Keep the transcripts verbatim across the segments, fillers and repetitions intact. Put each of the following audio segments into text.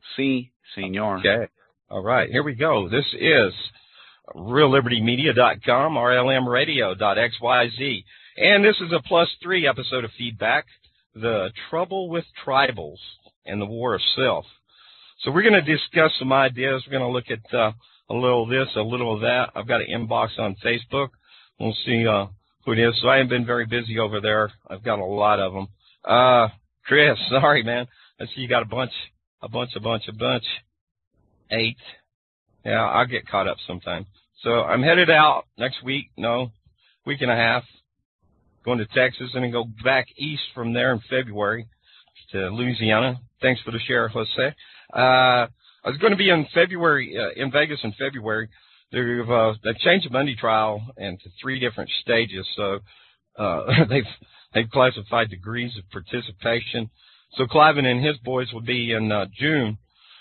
Si, senor. Okay. All right. Here we go. This is real liberty media dot com, R L M radio dot X Y Z. And this is a plus three episode of Feedback, The Trouble with Tribals and the War of Self. So we're going to discuss some ideas. We're going to look at uh, a little of this, a little of that. I've got an inbox on Facebook. We'll see uh, who it is. So I haven't been very busy over there. I've got a lot of them. Uh, Chris, sorry, man. I see you got a bunch, a bunch, a bunch, a bunch. Eight. Yeah, I'll get caught up sometime. So I'm headed out next week, no, week and a half, going to Texas and then go back east from there in February to Louisiana. Thanks for the share, Jose. Uh, I was going to be in February, uh, in Vegas in February. They've, uh, they've changed the Bundy trial into three different stages. So, uh, they've, they've classified degrees of participation. So Cliven and his boys will be in, uh, June.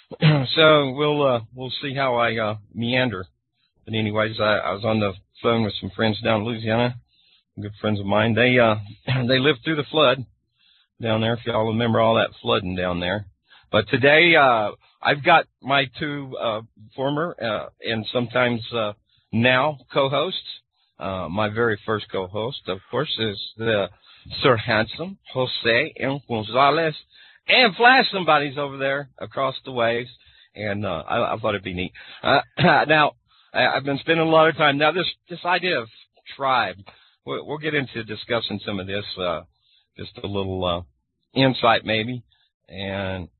So we'll, uh, we'll see how I, uh, meander. But anyways, I, I was on the phone with some friends down in Louisiana, good friends of mine. They, uh, they lived through the flood down there, if y'all remember all that flooding down there. But today, uh, I've got my two, uh, former, uh, and sometimes, uh, now co-hosts. Uh, my very first co-host, of course, is the Sir Handsome Jose M. Gonzalez. And Flash, somebody's over there across the waves, and uh, I, I thought it'd be neat. Uh, now, I, I've been spending a lot of time. Now, this this idea of tribe, we'll, we'll get into discussing some of this, uh, just a little uh, insight maybe, and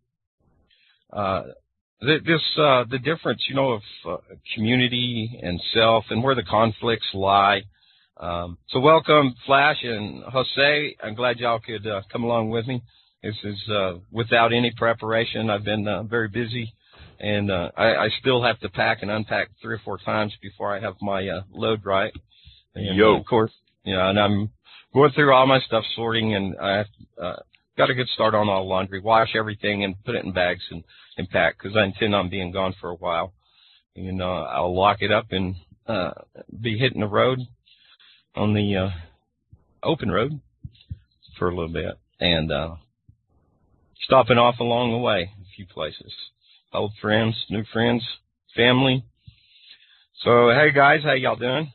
uh, th- this uh, the difference, you know, of uh, community and self, and where the conflicts lie. Um, so, welcome, Flash and Jose. I'm glad y'all could uh, come along with me. This is uh, without any preparation. I've been uh, very busy, and uh, I, I still have to pack and unpack three or four times before I have my uh, load right. And, Yo. Uh, of course, you know, and I'm going through all my stuff, sorting, and I uh, got a good start on all laundry, wash everything, and put it in bags and, and pack because I intend on being gone for a while. And uh, I'll lock it up and uh, be hitting the road on the uh, open road for a little bit, and uh, stopping off along the way, a few places. Old friends, new friends, family. So, hey, guys, how y'all doing?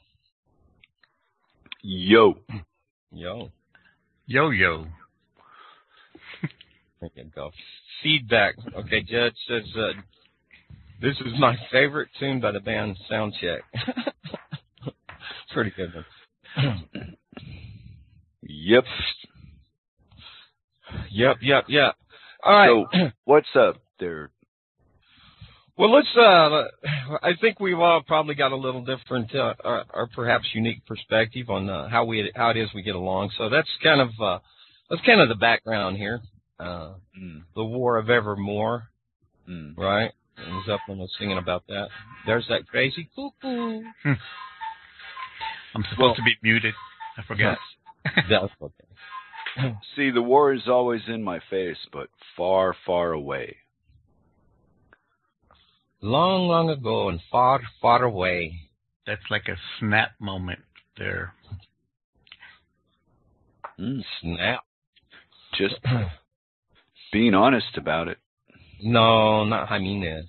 Yo. Yo. Yo, yo. There you go. Feedback. Okay, Judge says, uh, this is my favorite tune by the band Soundcheck. Pretty good one. Yep. Yep, yep, yep. All right. So, what's up there? Well, let's, uh, I think we've all probably got a little different, uh, or, or perhaps unique perspective on uh, how we, how it is we get along. So that's kind of, uh, that's kind of the background here. Uh, mm. The War of Evermore, mm. right? And Zeppelin was singing about that. There's that crazy cuckoo. Hmm. I'm supposed well, to be muted. I forgot. That's okay. See, the war is always in my face, but far, far away. Long, long ago and far, far away. That's like a snap moment there. Mm, snap. Just being honest about it. No, not Jimenez.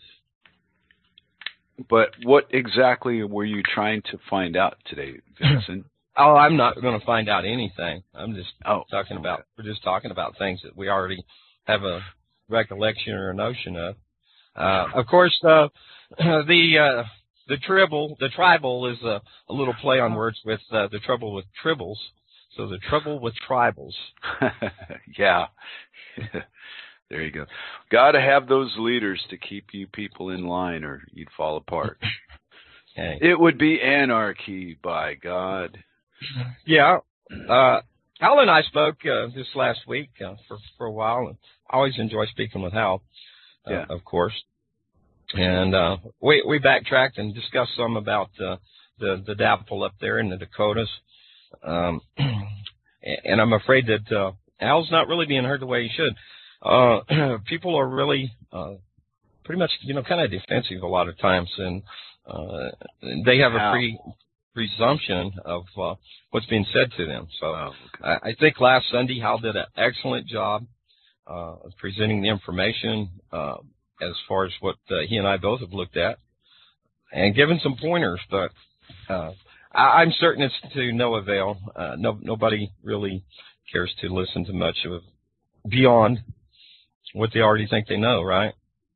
But what exactly were you trying to find out today, Vincent? Oh, I'm not going to find out anything. I'm just oh, talking about, okay. we're just talking about things that we already have a recollection or a notion of. Uh, of course, uh, the, uh, the tribal, the tribal is a, a little play on words with, uh, the trouble with tribbles. So the trouble with tribals. Yeah. There you go. Got to have those leaders to keep you people in line or you'd fall apart. Okay. It would be anarchy, by God. Yeah. Uh, Hal and I spoke uh, this last week uh, for, for a while. And I always enjoy speaking with Hal, uh, yeah. of course. And uh, we, we backtracked and discussed some about uh, the, the D A P L up there in the Dakotas. Um, and I'm afraid that uh, Hal's not really being heard the way he should. Uh, people are really uh, pretty much, you know, kind of defensive a lot of times, and uh, they have a pre presumption of uh, what's being said to them. So oh, okay. I, I think last Sunday Hal did an excellent job uh, of presenting the information. Uh, as far as what uh, he and I both have looked at and given some pointers, but uh, I, I'm certain it's to no avail. Uh, no, nobody really cares to listen to much of beyond what they already think they know, right?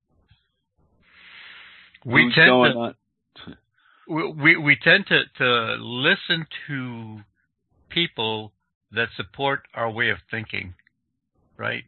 We Who's tend going to on? we, we we tend to, to listen to people that support our way of thinking, right?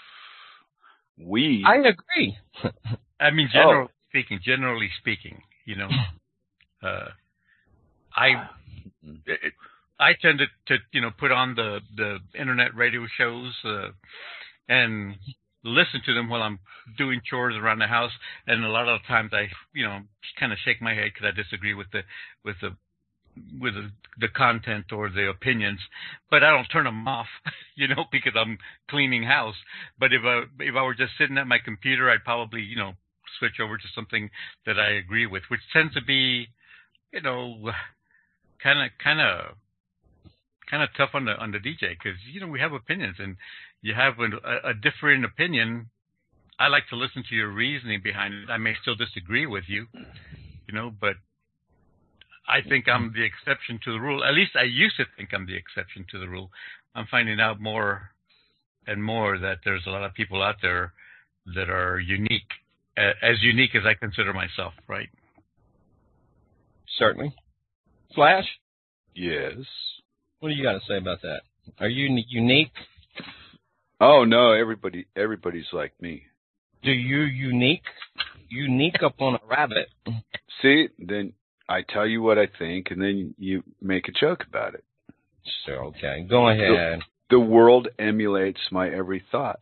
We. I agree. I mean, generally Oh. speaking, generally speaking, you know, uh, I it, I tend to, to you know put on the, the internet radio shows uh, and listen to them while I'm doing chores around the house, and a lot of times I you know kind of shake my head because I disagree with the with the with the, the content or the opinions, but I don't turn them off, you know, because I'm cleaning house. But if I if I were just sitting at my computer, I'd probably you know switch over to something that I agree with, which tends to be, you know, kind of kind of kind of tough on the on the D J because you know we have opinions, and you have a, a different opinion. I like to listen to your reasoning behind it. I may still disagree with you, you know, but I think I'm the exception to the rule. At least I used to think I'm the exception to the rule. I'm finding out more and more that there's a lot of people out there that are unique, as unique as I consider myself, right? Certainly. Flash, Yes. what do you got to say about that? Are you n- unique? Oh no, everybody everybody's like me. Do you unique? Unique upon a rabbit. See, then I tell you what I think, and then you make a joke about it. So, okay, go ahead. The world emulates my every thought.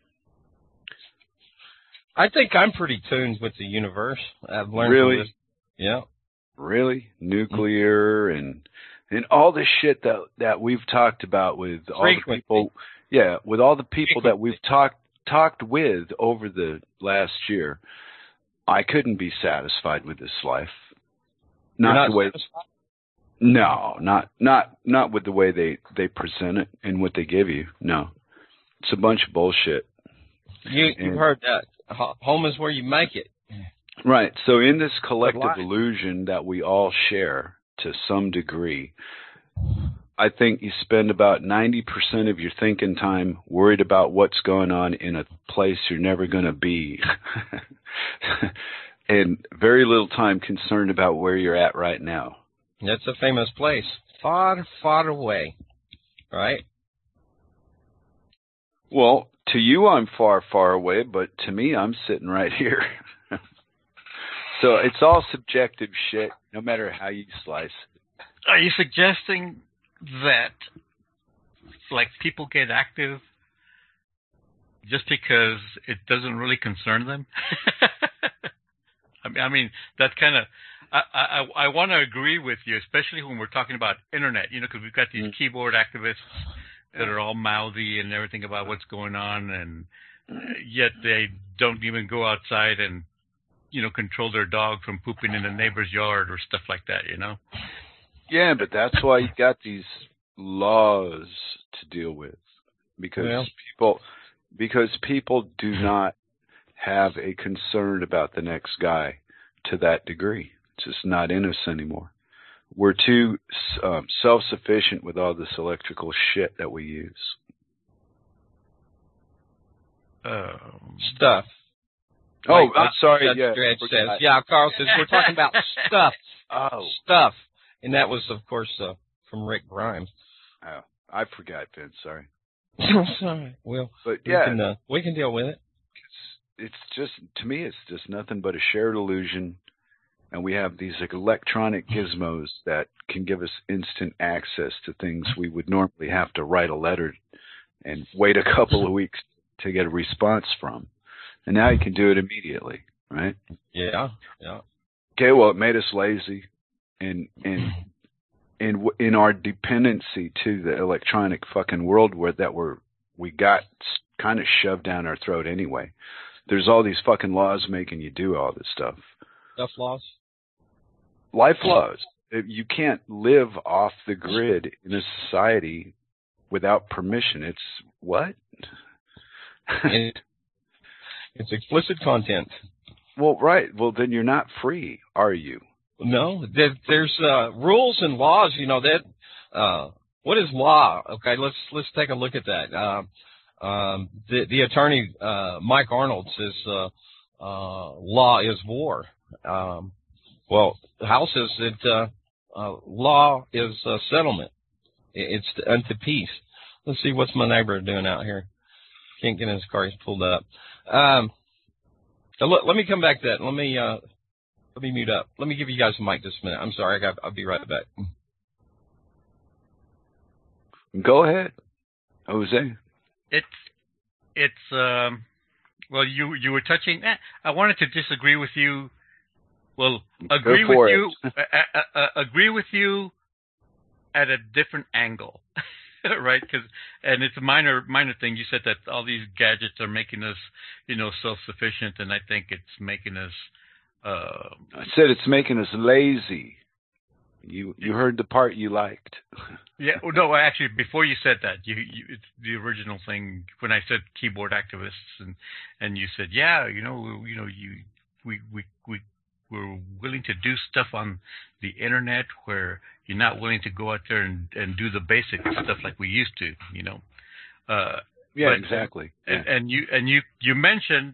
I think I'm pretty tuned with the universe. I've learned Really? to listen. Yeah. Really? Nuclear and and all the shit that that we've talked about with all the Frequency. people. Yeah, with all the people that Frequency. we've talked talked with over the last year. I couldn't be satisfied with this life. You're Not not the way. satisfied? No, not not not with the way they they present it and what they give you. No, it's a bunch of bullshit. You, you've And- heard that. Ho- Home is where you make it. Right. So in this collective life. illusion that we all share to some degree, I think you spend about ninety percent of your thinking time worried about what's going on in a place you're never going to be. And very little time concerned about where you're at right now. That's a famous place. Far, far away. Right? Well, to you I'm far, far away, but to me I'm sitting right here. So it's all subjective shit, no matter how you slice it. Are you suggesting that, like, people get active just because it doesn't really concern them? I mean, I mean, that's kind of. I I, I want to agree with you, especially when we're talking about internet. You know, because we've got these mm. keyboard activists that are all mouthy and everything about what's going on, and yet they don't even go outside and, you know, control their dog from pooping in the neighbor's yard or stuff like that, you know? Yeah, but that's why you got these laws to deal with. Because well. people because people do not have a concern about the next guy to that degree. It's just not in us anymore. We're too um, self-sufficient with all this electrical shit that we use. Um, Stuff. Oh, like, I'm sorry. Judge Yeah, Dredge says. Yeah, Carl says we're talking about stuff. Oh, stuff, and that was, of course, uh, from Rick Grimes. Oh, I forgot, Vince. Sorry. Sorry. Well, but we yeah, can, uh, we can deal with it. It's, it's just to me, it's just nothing but a shared illusion, and we have these like electronic gizmos that can give us instant access to things we would normally have to write a letter and wait a couple of weeks to get a response from. And now you can do it immediately, right? Yeah, yeah. Okay, well, it made us lazy, and and in in our dependency to the electronic fucking world where that we're we got kind of shoved down our throat anyway. There's all these fucking laws making you do all this stuff. Stuff laws? Life laws. You can't live off the grid in a society without permission. It's what? And It's explicit content. Well, right. Well, then you're not free, are you? No, there, there's uh, rules and laws. You know that. Uh, what is law? Okay, let's let's take a look at that. Uh, um, the the attorney uh, Mike Arnold says uh, uh, law is war. Um, well, Hal says that uh, uh, law is uh, settlement. It's unto peace. Let's see what's my neighbor doing out here. Can't get in his car. He's pulled up. Um, so let, let me come back to that. Let me. Uh, Let me mute up. Let me give you guys a mic just a minute. I'm sorry. I got, I'll be right back. Go ahead, Jose. It's, it's, um, well, you, you were touching, eh, I wanted to disagree with you. Well, agree with it. you, uh, uh, uh, agree with you at a different angle, right? Cause, and it's a minor, minor thing. You said that all these gadgets are making us, you know, self-sufficient. And I think it's making us, Uh, I said it's making us lazy. You you heard the part you liked. Yeah, well, no, actually, before you said that, you, you it's the original thing when I said keyboard activists, and and you said, yeah, you know, you know, you we we we we're willing to do stuff on the internet where you're not willing to go out there and and do the basic stuff like we used to, you know. Uh, yeah, but, exactly. And, yeah. and you and you you mentioned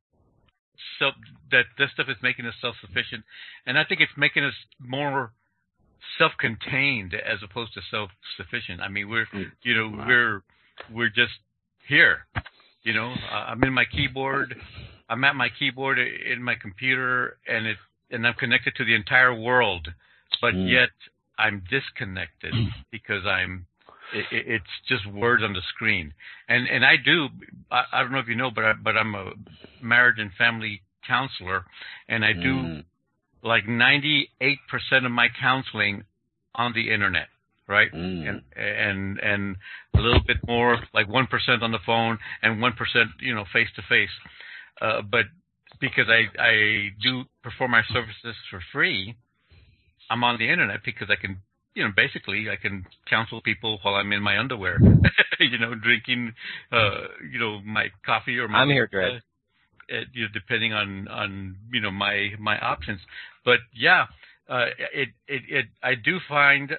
so that this stuff is making us self-sufficient, and I think it's making us more self-contained as opposed to self-sufficient. I mean, we're, you know, wow. we're, we're just here, you know, I'm in my keyboard, I'm at my keyboard in my computer, and it, and I'm connected to the entire world, but mm. yet I'm disconnected because I'm, it, it's just words on the screen. And, and I do, I, I don't know if you know, but I, but I'm a marriage and family counselor, and I do mm. like ninety-eight percent of my counseling on the internet, right? Mm. And and and a little bit more, like one percent on the phone, and one percent, you know, face to face. Uh, but because I I do perform my services for free, I'm on the internet because I can, you know, basically I can counsel people while I'm in my underwear, you know, drinking, uh, you know, my coffee or my. I'm here, Greg. Uh, Uh, you know, depending on, on, you know, my, my options. But yeah, uh, it, it, it, I do find,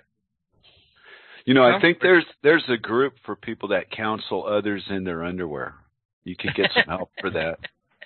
you know, I think there's, there's a group for people that counsel others in their underwear. You could get some help for that.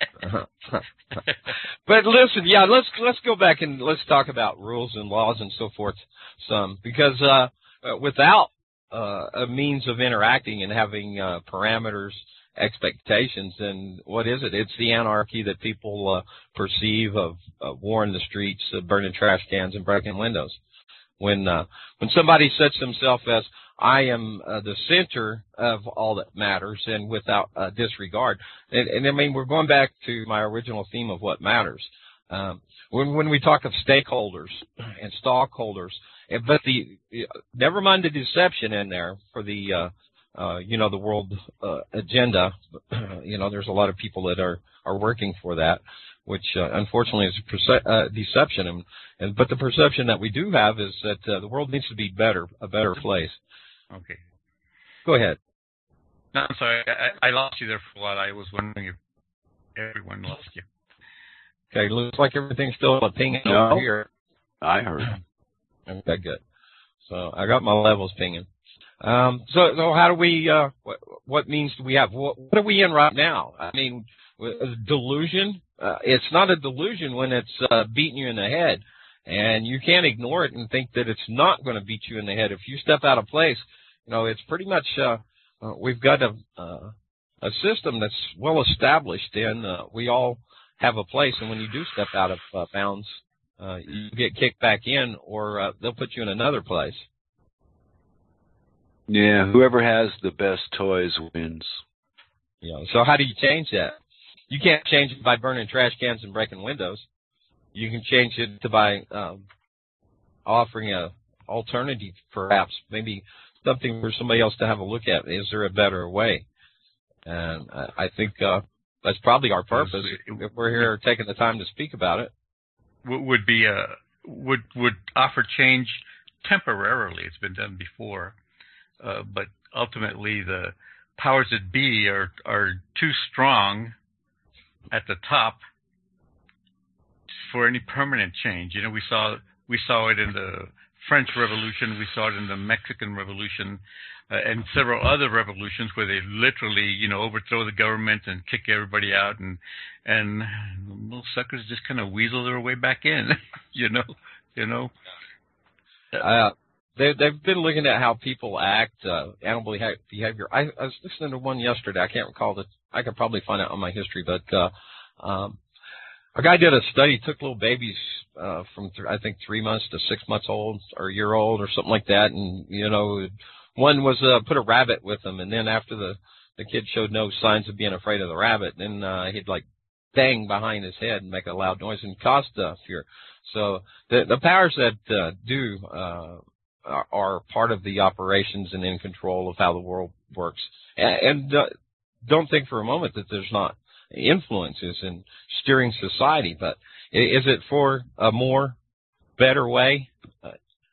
But listen, yeah, let's, let's go back and let's talk about rules and laws and so forth some, because, uh, without, uh, a means of interacting and having, uh, parameters, expectations, and what is it? It's the anarchy that people uh, perceive of uh, war in the streets, uh, burning trash cans, and breaking windows. When uh, when somebody sets themselves as I am uh, the center of all that matters, and without uh, disregard, and, and I mean we're going back to my original theme of what matters. Um, when when we talk of stakeholders and stockholders, but the never mind the deception in there for the uh, Uh, you know, the world uh, agenda, you know, there's a lot of people that are, are working for that, which uh, unfortunately is a perce- uh, deception. And, and but the perception that we do have is that uh, the world needs to be better, a better place. Okay. Go ahead. No, I'm sorry. I, I lost you there for a while. I was wondering if everyone lost you. Okay, looks like everything's still a pinging no, over here. I heard. Okay, good. So I got my levels pinging. Um, so, so how do we, uh, what, what means do we have? What, what are we in right now? I mean, delusion, uh, it's not a delusion when it's, uh, beating you in the head, and you can't ignore it and think that it's not going to beat you in the head. If you step out of place, you know, it's pretty much, uh, uh we've got a, uh, a system that's well established, and, uh, we all have a place, and when you do step out of uh, bounds, uh, you get kicked back in, or, uh, they'll put you in another place. Yeah, whoever has the best toys wins. Yeah. So how do you change that? You can't change it by burning trash cans and breaking windows. You can change it to by um, offering a alternative, perhaps, maybe something for somebody else to have a look at. Is there a better way? And I think uh, that's probably our purpose. If we're here taking the time to speak about it, would be a would would offer change temporarily. It's been done before. Uh, but ultimately, the powers that be are are too strong at the top for any permanent change. You know, we saw we saw it in the French Revolution, we saw it in the Mexican Revolution, uh, and several other revolutions where they literally, you know, overthrow the government and kick everybody out, and and little suckers just kind of weasel their way back in. you know, you know. Uh, they they've been looking at how people act, uh, animal behavior. I, I was listening to one yesterday. I can't recall the. I could probably find it on my history, but uh, um, a guy did a study. Took little babies uh, from th- I think three months to six months old or a year old or something like that, and you know, one was uh, put a rabbit with them, and then after the the kid showed no signs of being afraid of the rabbit, then uh, he'd like bang behind his head and make a loud noise and cause uh, fear. So the the powers that uh, do uh, are, are part of the operations and in control of how the world works. And, and uh, don't think for a moment that there's not influences in steering society, but is it for a more better way? Uh,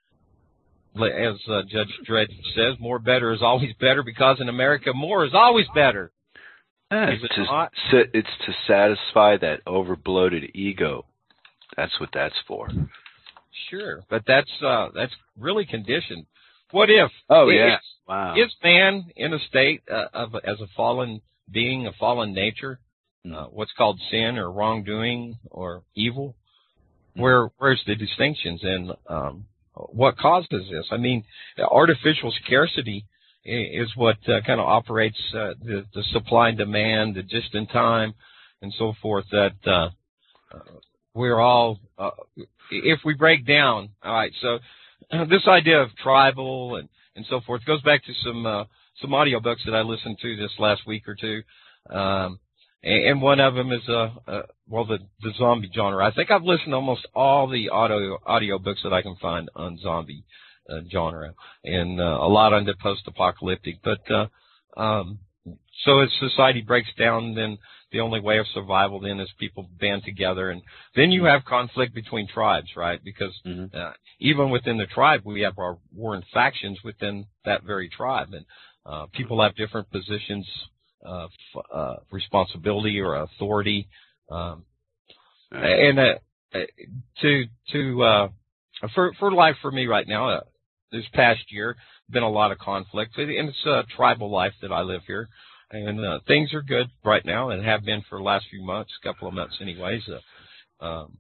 as uh, Judge Dredd says, more better is always better, because in America, more is always better. Yeah, is it's, it to, not? it's to satisfy that over-bloated ego. That's what that's for. Sure, but that's uh, that's really conditioned. What if? Oh, is, yeah. Wow. Is man in a state uh, of as a fallen being, a fallen nature, mm. uh, what's called sin or wrongdoing or evil? Mm. Where where's the distinctions, and um, what causes this? I mean, artificial scarcity is what uh, kind of operates uh, the, the supply and demand, the just in time, and so forth. That uh, uh, we're all, uh, if we break down, all right. So uh, this idea of tribal and, and so forth goes back to some uh, some audiobooks that I listened to this last week or two, um, and, and one of them is uh, uh, well the the zombie genre. I think I've listened to almost all the audio audiobooks that I can find on zombie uh, genre, and uh, a lot on the post-apocalyptic. But uh, um, so as society breaks down, then the only way of survival then is people band together, and then you have conflict between tribes, right? Because mm-hmm. uh, even within the tribe, we have our warring factions within that very tribe, and uh, people have different positions of uh, responsibility or authority. Um, and uh, to to uh, for for life for me right now, uh, this past year, been a lot of conflict, and it's a tribal life that I live here. And uh, things are good right now, and have been for the last few months, couple of months anyways. Uh, um,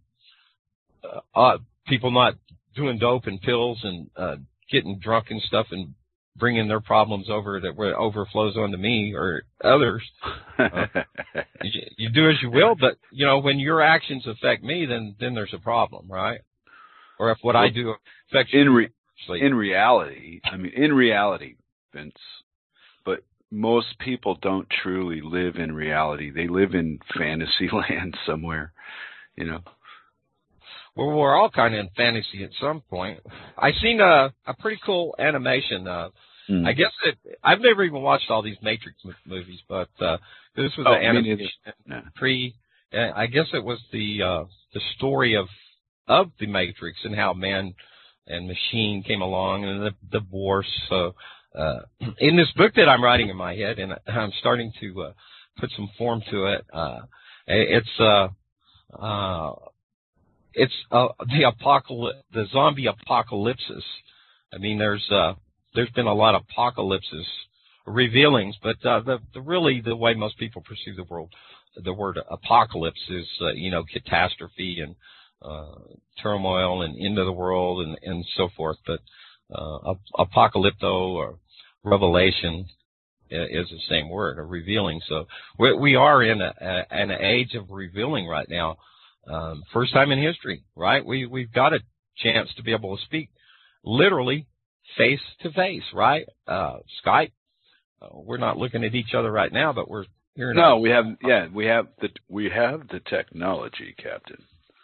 uh, uh, people not doing dope and pills and uh, getting drunk and stuff and bringing their problems over that where it overflows onto me or others. Uh, you, you do as you will, but, you know, when your actions affect me, then, then there's a problem, right? Or if what well, I do affects in you. Re- in reality, I mean, in reality, Vince, but most people don't truly live in reality. They live in fantasy land somewhere, you know. Well, we're all kind of in fantasy at some point. I seen a a pretty cool animation. Uh, mm. I guess it. I've never even watched all these Matrix movies, but uh, this was oh, an animation no. pre. Uh, I guess it was the uh, the story of of the Matrix and how man and machine came along and the divorce. So. Uh, in this book that I'm writing in my head, and I'm starting to uh, put some form to it, uh, it's uh, uh, it's uh, the apocalypse, the zombie apocalypses. I mean, there's uh, there's been a lot of apocalypses, revealings, but uh, the, the really the way most people perceive the world, the word apocalypse is uh, you know catastrophe and uh, turmoil and end of the world and, and so forth, but uh, apocalypto or revelation is the same word, a revealing. So we, we are in a, a, an age of revealing right now. Um, first time in history, right? We, we've got a chance to be able to speak literally face to face, right? Uh, Skype. Uh, we're not looking at each other right now, but we're hearing. No, we have, yeah, we have the, we have the technology, Captain.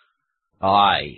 Aye.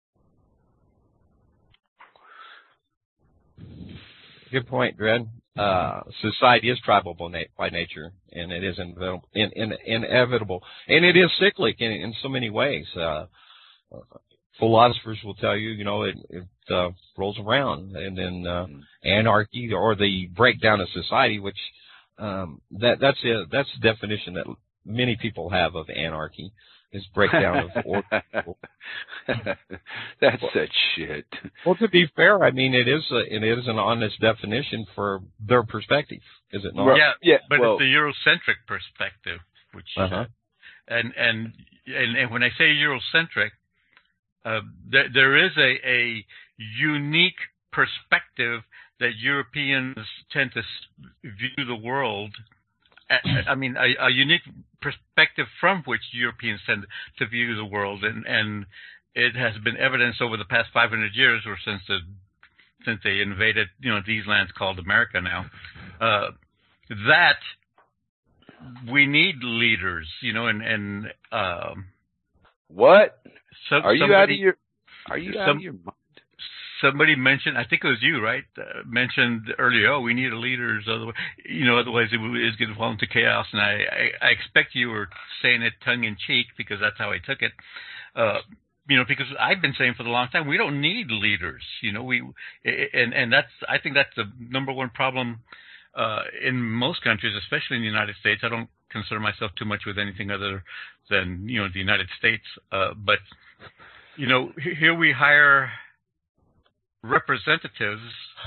Good point, Dredd. Uh, society is tribal by nature, and it is inevitable, in, in, inevitable. And it is cyclic in, in so many ways. Uh, philosophers will tell you, you know, it, it uh, rolls around, and then uh, mm. anarchy or the breakdown of society, which um, that that's a, that's the definition that many people have of anarchy, is breakdown of order. That's that shit. Well, to be fair, I mean, it is a, it is an honest definition for their perspective, is it not? Yeah, yeah but well, it's the Eurocentric perspective, which uh-huh. uh, and, and and and when I say Eurocentric, uh, there there is a a unique perspective that Europeans tend to view the world. I mean, a, a unique perspective from which Europeans tend to view the world, and, and it has been evidenced over the past five hundred years, or since the since they invaded, you know, these lands called America now, uh, that we need leaders, you know, and and um, what some, are you somebody, out of your are you some, out of your mind? Somebody mentioned, I think it was you, right? Uh, mentioned earlier, oh, we need leaders, otherwise, you know, otherwise it is going to fall into chaos. And I, I, I expect you were saying it tongue in cheek because that's how I took it. Uh, you know, because I've been saying for a long time, we don't need leaders. You know, we, and and that's, I think that's the number one problem uh, in most countries, especially in the United States. I don't concern myself too much with anything other than, you know, the United States. Uh, but you know, here we hire representatives,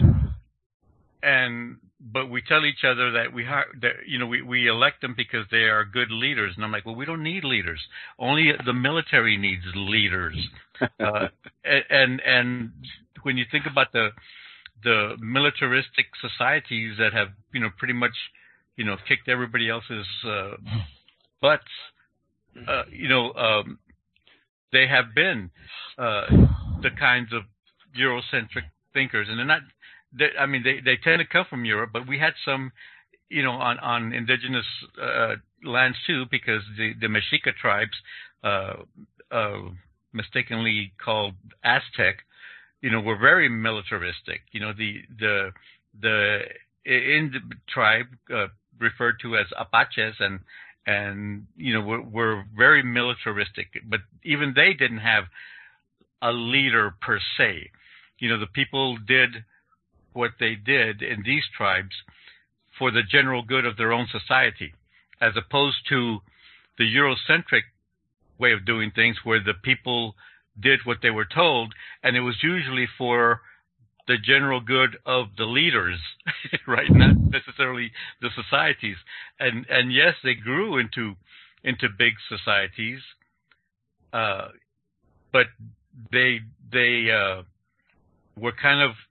and but we tell each other that we hire, that, you know, we, we elect them because they are good leaders, and I'm like, well, we don't need leaders. Only the military needs leaders. uh, and and when you think about the the militaristic societies that have, you know, pretty much, you know, kicked everybody else's uh, butts, uh, you know, um, they have been uh, the kinds of Eurocentric thinkers, and they're not. They, I mean, they, they tend to come from Europe, but we had some, you know, on on indigenous uh, lands too, because the the Mexica tribes, uh, uh, mistakenly called Aztec, you know, were very militaristic. You know, the the the in the tribe uh, referred to as Apaches, and and you know were, were very militaristic, but even they didn't have a leader per se. You know, the people did what they did in these tribes for the general good of their own society, as opposed to the Eurocentric way of doing things, where the people did what they were told, and it was usually for the general good of the leaders, right? Not necessarily the societies. And and yes, they grew into into big societies, uh, but they they uh, were kind of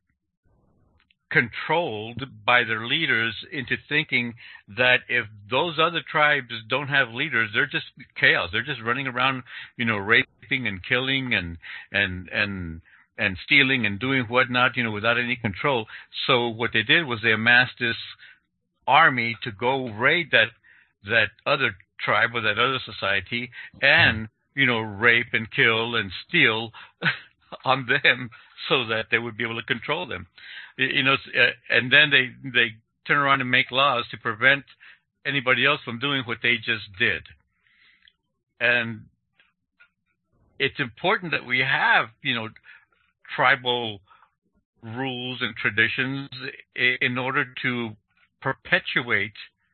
controlled by their leaders into thinking that if those other tribes don't have leaders, they're just chaos. They're just running around, you know, raping and killing and and and and stealing and doing whatnot, you know, without any control. So what they did was they amassed this army to go raid that that other tribe or that other society and, you know, rape and kill and steal on them so that they would be able to control them. You know, and then they they turn around and make laws to prevent anybody else from doing what they just did. And it's important that we have, you know, tribal rules and traditions in order to perpetuate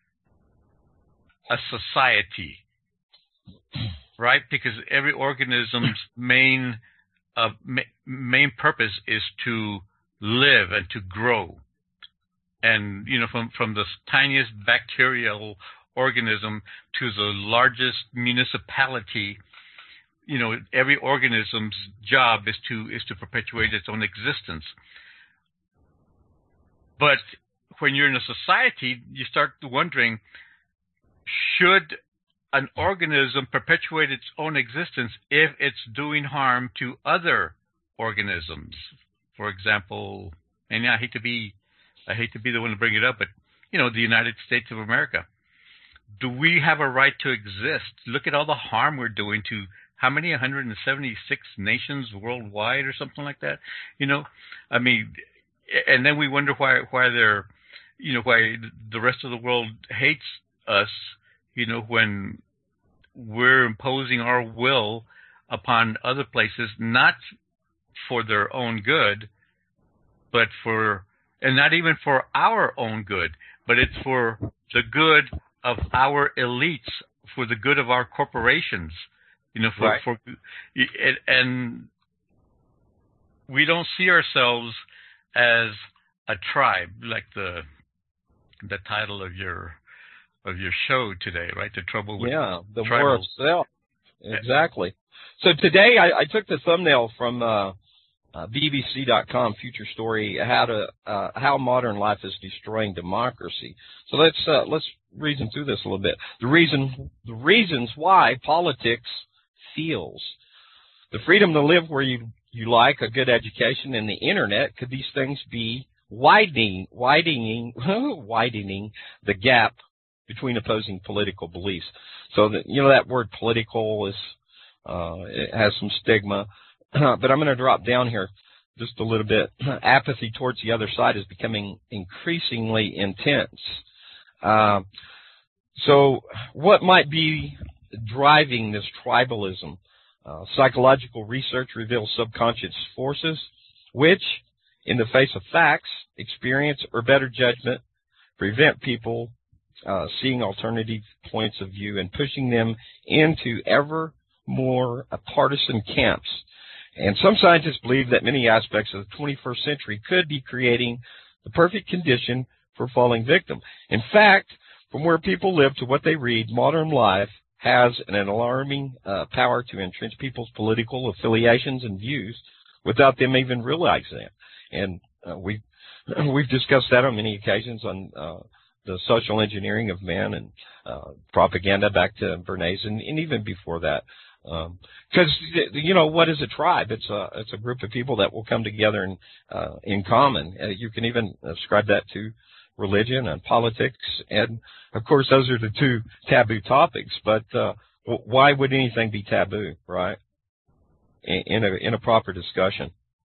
a society, right? Because every organism's main uh, ma- main purpose is to live and to grow. And, you know, from, from the tiniest bacterial organism to the largest municipality, you know, every organism's job is to is to perpetuate its own existence. But when you're in a society, you start wondering, should an organism perpetuate its own existence if it's doing harm to other organisms? For example, and I hate to be, I hate to be the one to bring it up, but you know, the United States of America. Do we have a right to exist? Look at all the harm we're doing to how many? one hundred seventy-six nations worldwide, or something like that. You know, I mean, and then we wonder why why they're, you know, why the rest of the world hates us. You know, when we're imposing our will upon other places, not for their own good, but for, and not even for our own good, but it's for the good of our elites for the good of our corporations, you know, for, right. for and we don't see ourselves as a tribe, like the the title of your of your show today, right? The trouble with yeah, the tribal. war of self. Exactly. So today I, I took the thumbnail from uh, uh, B B C dot com feature story how to uh, how modern life is destroying democracy. So let's uh, let's reason through this a little bit. The reason the reasons why politics feels the freedom to live where you you like, a good education, and the internet. Could these things be widening widening widening the gap between opposing political beliefs? So that, you know, that word political is uh, it has some stigma, but I'm going to drop down here just a little bit. Apathy towards the other side is becoming increasingly intense. Uh, so what might be driving this tribalism? Uh, psychological research reveals subconscious forces which, in the face of facts, experience, or better judgment, prevent people uh, seeing alternative points of view and pushing them into ever more uh, partisan camps. And some scientists believe that many aspects of the twenty-first century could be creating the perfect condition for falling victim. In fact, from where people live to what they read, modern life has an alarming uh, power to entrench people's political affiliations and views without them even realizing it. And uh, we we've discussed that on many occasions on uh, the social engineering of men and uh, propaganda back to Bernays and, and even before that. Because um, you know, what is a tribe? It's a it's a group of people that will come together in uh, in common. Uh, you can even ascribe that to religion and politics, and of course, those are the two taboo topics. But uh, why would anything be taboo, right? In, in a in a proper discussion.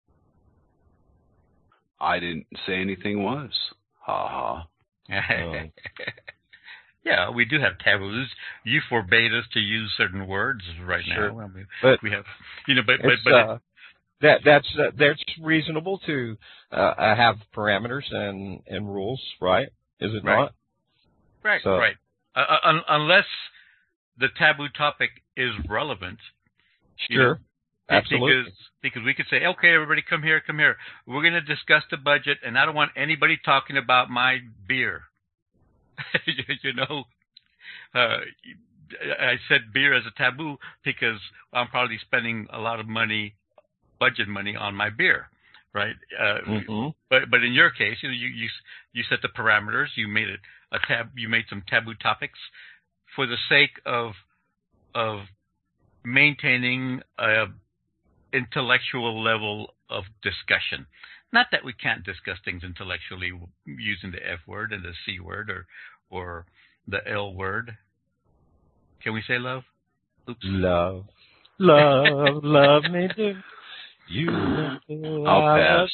I didn't say anything was. Ha ha. Um, yeah, we do have taboos. You forbade us to use certain words right sure. now. I mean, but we have, you know, but but, but uh, that that's uh, that's reasonable to uh, have parameters and and rules, right? Is it right. not? Right, so, right. Uh, un- unless the taboo topic is relevant. Sure. You know, Absolutely. Because, because we could say, okay, everybody come here, come here. We're going to discuss the budget, and I don't want anybody talking about my beer. you, you know, uh, I said beer as a taboo because I'm probably spending a lot of money, budget money, on my beer, right? Uh, mm-hmm. But but in your case, you know, you you you set the parameters. You made it a tab. You made some taboo topics for the sake of of maintaining a intellectual level of discussion. Not that we can't discuss things intellectually using the F word and the C word or or the L word. Can we say love? Oops. Love, love, love me do. You know I'll pass.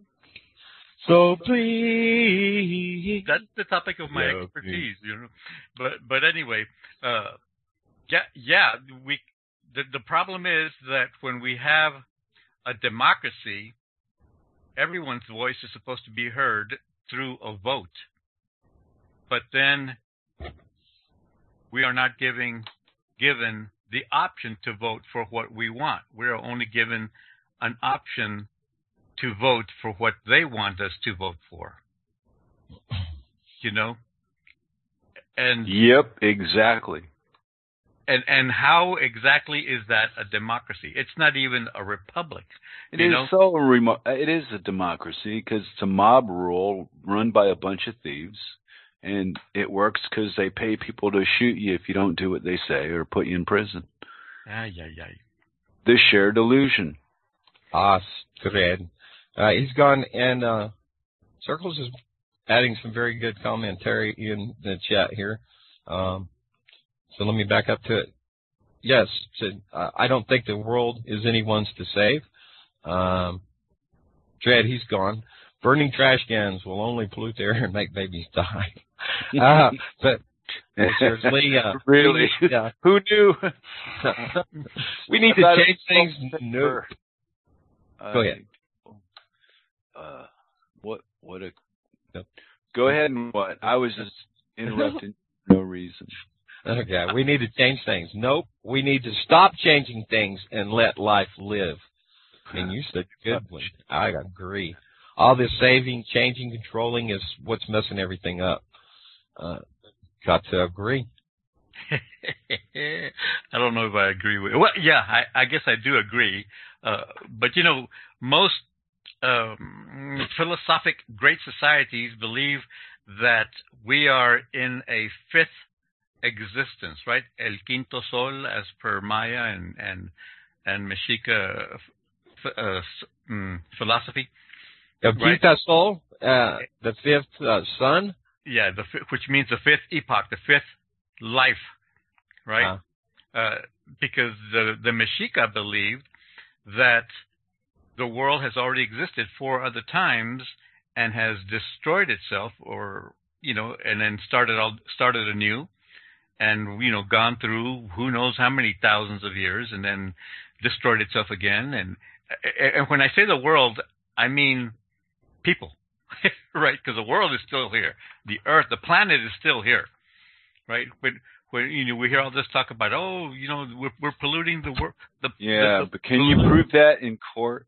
So please. That's the topic of my love expertise, me. You know. But but anyway, uh, yeah, yeah. We the the problem is that when we have a democracy, everyone's voice is supposed to be heard through a vote. But then we are not giving given the option to vote for what we want. We are only given an option to vote for what they want us to vote for. You know? And Yep, exactly. And and how exactly is that a democracy? It's not even a republic. It you is know? so remo- It is a democracy because it's a mob rule run by a bunch of thieves, and it works because they pay people to shoot you if you don't do what they say or put you in prison. Ay, ay, ay. The shared illusion. Ah, good. Uh, he's gone, and uh, Circles is adding some very good commentary in the chat here. Um, so let me back up to it. Yes, so, uh, I don't think the world is anyone's to save. Um, Dread, he's gone. Burning trash cans will only pollute the air and make babies die. uh, but well, seriously, uh, really, we need, uh, who knew? we need to change things. No. Uh, Go ahead. Uh, what? What a. Yep. Go ahead and what? I was just interrupting for no reason. Okay, we need to change things. Nope, we need to stop changing things and let life live. And you said a good one. I agree. All this saving, changing, controlling is what's messing everything up. Uh, got to agree. I don't know if I agree with. Well, yeah, I, I guess I do agree. Uh, but you know, most um, philosophic great societies believe that we are in a fifth existence, right? El quinto sol, as per Maya and and and Mexica uh, um, philosophy. El right? quinto sol, uh, the fifth uh, sun. Yeah, the which means the fifth epoch, the fifth life, right? Uh, uh, because the the Mexica believed that the world has already existed four other times and has destroyed itself, or you know, and then started all started anew, and you know, gone through who knows how many thousands of years, and then destroyed itself again. And and when I say the world, I mean people, right? Because the world is still here, the Earth, the planet is still here, right? When when you know we hear all this talk about, oh, you know, we're, we're polluting the world. The, yeah, the, the, but can you prove that in court?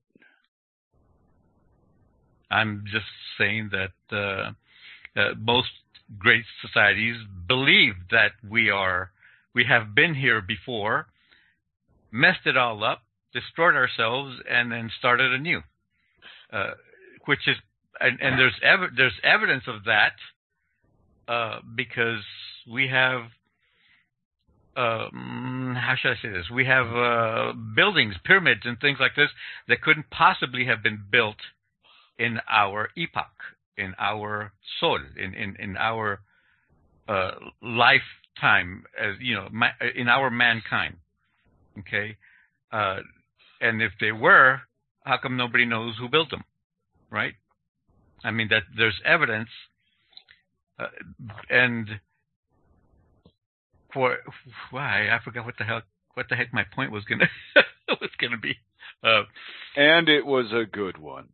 I'm just saying that uh, uh, most great societies believe that we are, we have been here before, messed it all up, destroyed ourselves, and then started anew. Uh, which is, and, and there's ev- there's evidence of that uh, because we have, um, how should I say this? We have uh, buildings, pyramids, and things like this that couldn't possibly have been built in our epoch, in our soul, in, in, in our uh, lifetime, as you know, ma- in our mankind. Okay, uh, and if they were, how come nobody knows who built them? Right? I mean, that there's evidence, uh, and for why I forgot what the hell what the heck my point was gonna was gonna be. Uh, and it was a good one.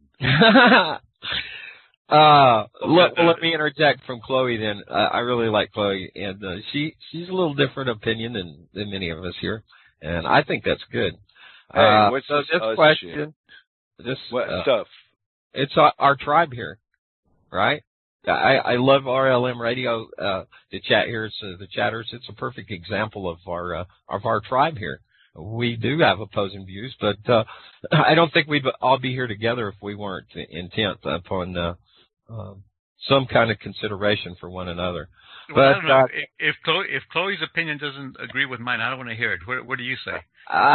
uh, let, let me interject from Chloe then. Uh, I really like Chloe, and uh, she she's a little different opinion than, than many of us here, and I think that's good. Hey, uh, what's so this, this uh, question, shit? this what uh, stuff? It's our, our tribe here, right? I, I love R L M Radio. Uh, the chat here, it's, uh, the chatters. It's a perfect example of our uh, of our tribe here. We do have opposing views, but uh, I don't think we'd all be here together if we weren't intent upon uh, uh, some kind of consideration for one another. Well, but I don't know. uh, if, if, Chloe, if Chloe's opinion doesn't agree with mine, I don't want to hear it. What, what do you say?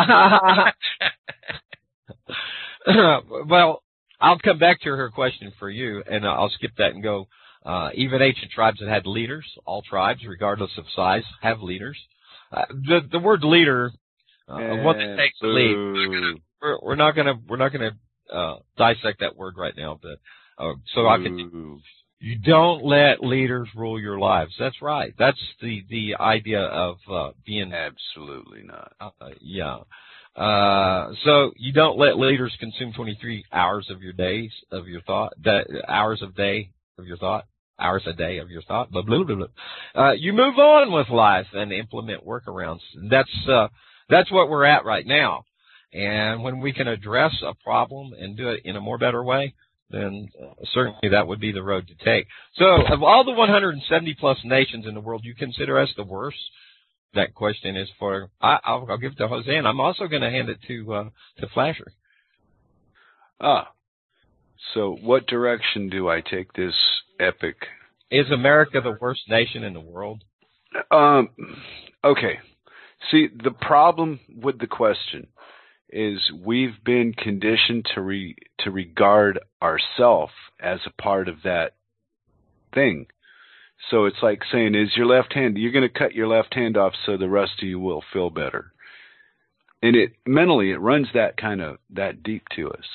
Well, I'll come back to her question for you, and I'll skip that and go. Uh, even ancient tribes that had leaders, all tribes, regardless of size, have leaders. Uh, the the word leader, uh, what it takes to lead. We're, we're not gonna we're not gonna uh, dissect that word right now, but uh, so Ooh. I can. You don't let leaders rule your lives. That's right. That's the the idea of uh, being. Absolutely not. Uh, yeah. Uh, so you don't let leaders consume twenty-three hours of your days of your thought, that, hours of day of your thought, hours a day of your thought. Blah blah blah blah. Uh, you move on with life and implement workarounds. That's uh, that's what we're at right now. And when we can address a problem and do it in a more better way, then uh, certainly that would be the road to take. So, of all the one hundred seventy plus nations in the world, you consider us the worst? That question is for, I, I'll, I'll give it to Jose, and I'm also going to hand it to uh, to Flasher. Ah, so what direction do I take this epic? Is America the worst nation in the world? Um, okay. See, the problem with the question is we've been conditioned to re, to regard ourselves as a part of that thing. So it's like saying, is your left hand, you're going to cut your left hand off so the rest of you will feel better. And it mentally, it runs that kind of, that deep to us.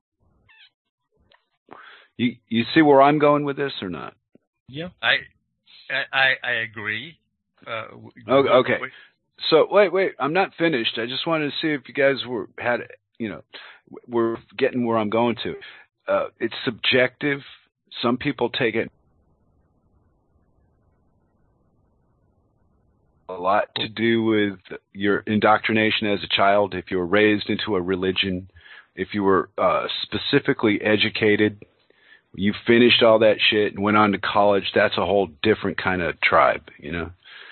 You you see where I'm going with this or not? Yeah. I I, I agree. Uh, okay. okay. So wait, wait, I'm not finished. I just wanted to see if you guys were, had, you know, we're getting where I'm going to. Uh, it's subjective. Some people take it a lot to do with your indoctrination as a child. If you were raised into a religion, if you were uh, specifically educated, you finished all that shit and went on to college, that's a whole different kind of tribe, you know?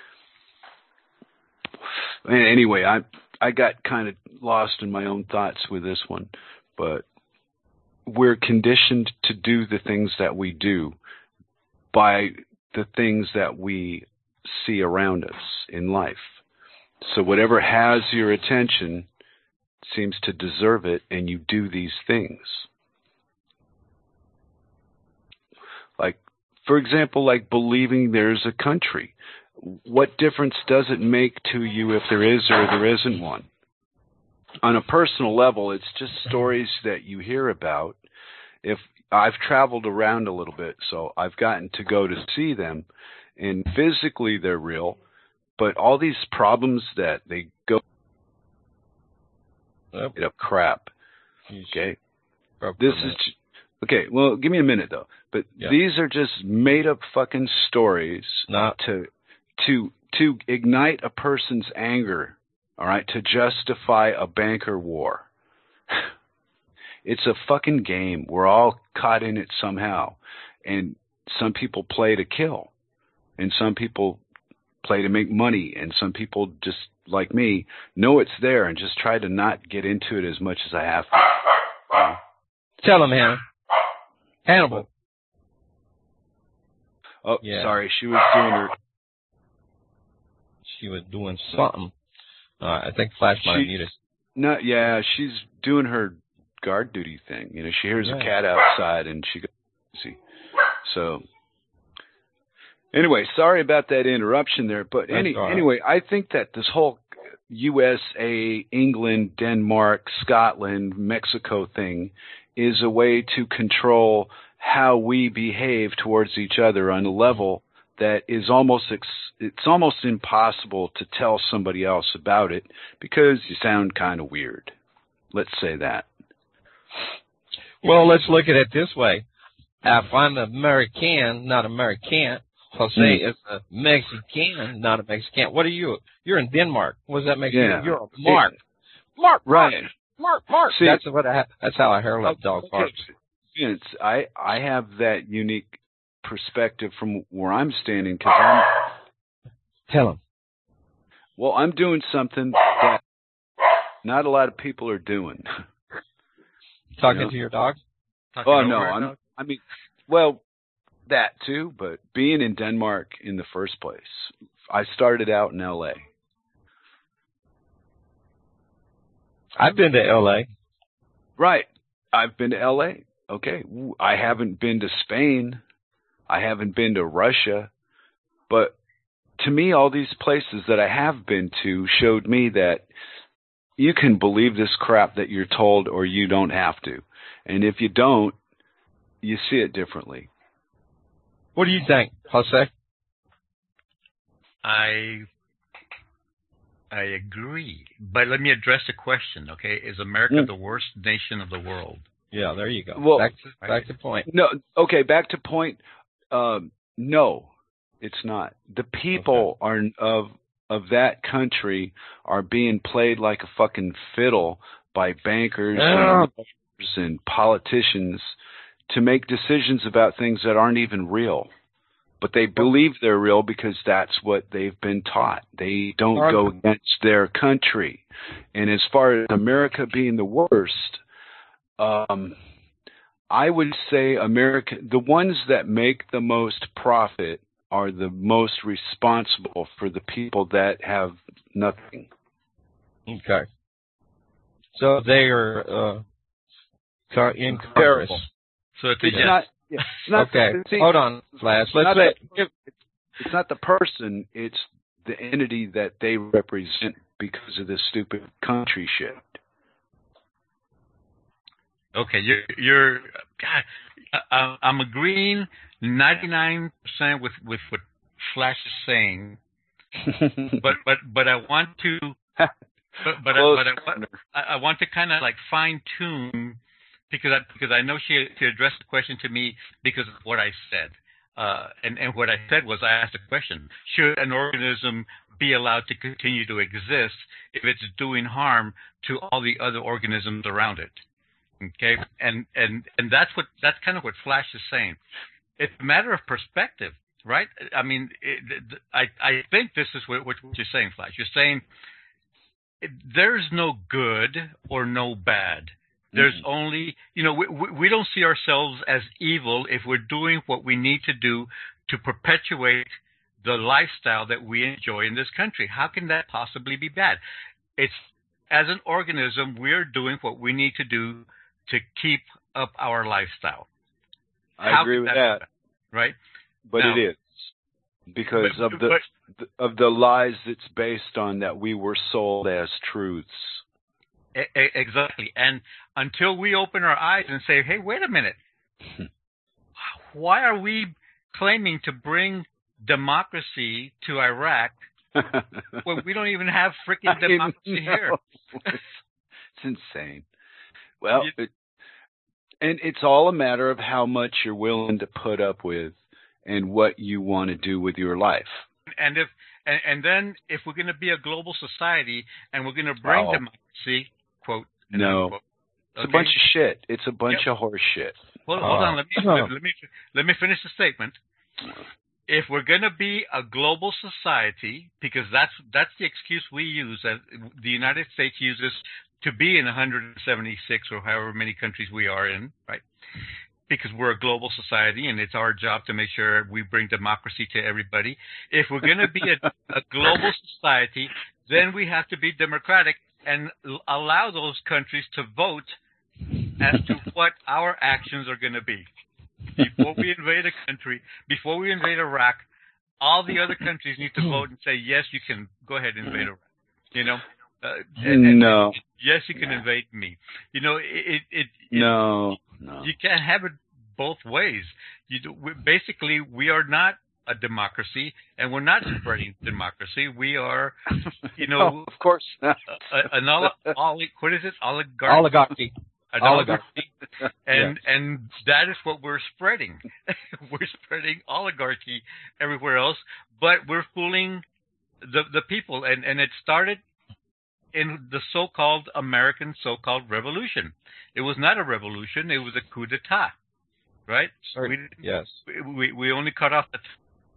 Anyway, I I got kind of lost in my own thoughts with this one, but we're conditioned to do the things that we do by the things that we see around us in life. So whatever has your attention seems to deserve it, and you do these things. Like, for example, like believing there's a country. What difference does it make to you if there is or there isn't one? On a personal level, it's just stories that you hear about. If I've traveled around a little bit, so I've gotten to go to see them, and physically they're real, but all these problems that they go Yep. it up crap. Okay, Broke this for a is okay. Well, give me a minute though. But Yep. these are just made up fucking stories Not to to to ignite a person's anger. All right, to justify a banker war. It's a fucking game. We're all caught in it somehow. And some people play to kill. And some people play to make money. And some people, just like me, know it's there and just try to not get into it as much as I have to. Tell him, Hannah. Hannibal. Oh, Yeah. sorry. She was doing her... She was doing something. Uh, I think Flash might have She- muted. No, yeah, she's doing her guard duty thing. You know, she hears Yeah. a cat outside and she goes crazy. So, anyway, sorry about that interruption there. But That's any, all right. anyway, I think that this whole U S A, England, Denmark, Scotland, Mexico thing is a way to control how we behave towards each other on a level that is almost ex- it's almost impossible to tell somebody else about it because you sound kind of weird. Let's say that. Well, let's look at it this way. If I'm American, not American, Jose Mm. is a Mexican, not a Mexican. What are you? You're in Denmark. What does that make Yeah. you? You're a Mark. Mark, Right. Mark, Mark. See- that's what I. That's how I hear like dog Okay. barks. Vince, I, I have that unique perspective from where I'm standing because I'm, Tell him. well, I'm doing something that not a lot of people are doing. Talking Yeah. to your dog. Talking Oh over no, it, I'm, dog? I mean, well, that too, but being in Denmark in the first place, I started out in L A. I've been to L A. Right. I've been to L A. Okay. I haven't been to Spain. I haven't been to Russia. But to me, all these places that I have been to showed me that you can believe this crap that you're told or you don't have to. And if you don't, you see it differently. What do you think, Jose? I I agree, but let me address the question. Okay, is America Mm. the worst nation of the world? Yeah, there you go. Well- back to back to point. No, okay, back to point. Um, no, it's not. The people are of of that country are being played like a fucking fiddle by bankers Yeah. and, and politicians to make decisions about things that aren't even real. But they believe they're real because that's what they've been taught. They don't go against their country. And as far as America being the worst, um, I would say America, the ones that make the most profit are the most responsible for the people that have nothing. Okay. So they are uh, car- in Congress. Terrible. So it's a It's yes. not. Yeah, it's not Okay. see, Hold on, Flash. Let's not let. the- it's not the person. It's the entity that they represent because of this stupid country shit. Okay, you're you're. God, I, I'm agreeing ninety-nine percent with with what Flash is saying, but but but I want to. But but I, Close but I, want- I, I want to kind of like fine tune because I because I know she she addressed the question to me because of what I said. Uh, and, and what I said was I asked a question: should an organism be allowed to continue to exist if it's doing harm to all the other organisms around it. Okay, and and and that's what that's kind of what Flash is saying. It's a matter of perspective, right? I mean, it, I I think this is what, what you're saying, Flash. You're saying there's no good or no bad. There's mm-hmm. only, you know, we, we don't see ourselves as evil if we're doing what we need to do to perpetuate the lifestyle that we enjoy in this country. How can that possibly be bad? It's, as an organism, we're doing what we need to do to keep up our lifestyle. I How agree with that, that. Right? But now, it is. Because but, of the but, of the lies it's based on that we were sold as truths. Exactly. And until we open our eyes and say, hey, wait a minute, why are we claiming to bring democracy to Iraq when we don't even have freaking democracy here? It's insane. Well, it, and it's all a matter of how much you're willing to put up with and what you want to do with your life. And if and, and then if we're going to be a global society and we're going to bring oh. democracy, quote, no, unquote, it's okay? a bunch of shit. It's a bunch yep. of horse shit. Well, hold on. Let me let, let me let me finish the statement. If we're going to be a global society, because that's that's the excuse we use, as the United States uses to be in one hundred seventy-six or however many countries we are in, right? Because we're a global society and it's our job to make sure we bring democracy to everybody. If we're going to be a, a global society, then we have to be democratic and l- allow those countries to vote as to what our actions are going to be. Before we invade a country, before we invade Iraq, all the other countries need to vote and say, yes, you can go ahead and invade Iraq. You know? Uh, and, and, no. And, yes, you can invade me. You know, it, it, it no, no. You can't have it both ways. You do, we, basically, we are not a democracy, and we're not spreading democracy. We are, you know, no, of course not. A, an oli, oli, what is it? Oligarchy. Oligarchy. An oligarchy. oligarchy. And yeah. and that is what we're spreading. We're spreading oligarchy everywhere else, but we're fooling the the people. And and it started in the so-called American so-called revolution. It was not a revolution. It was a coup d'etat, right? Sorry. We, yes. We, we only cut off the...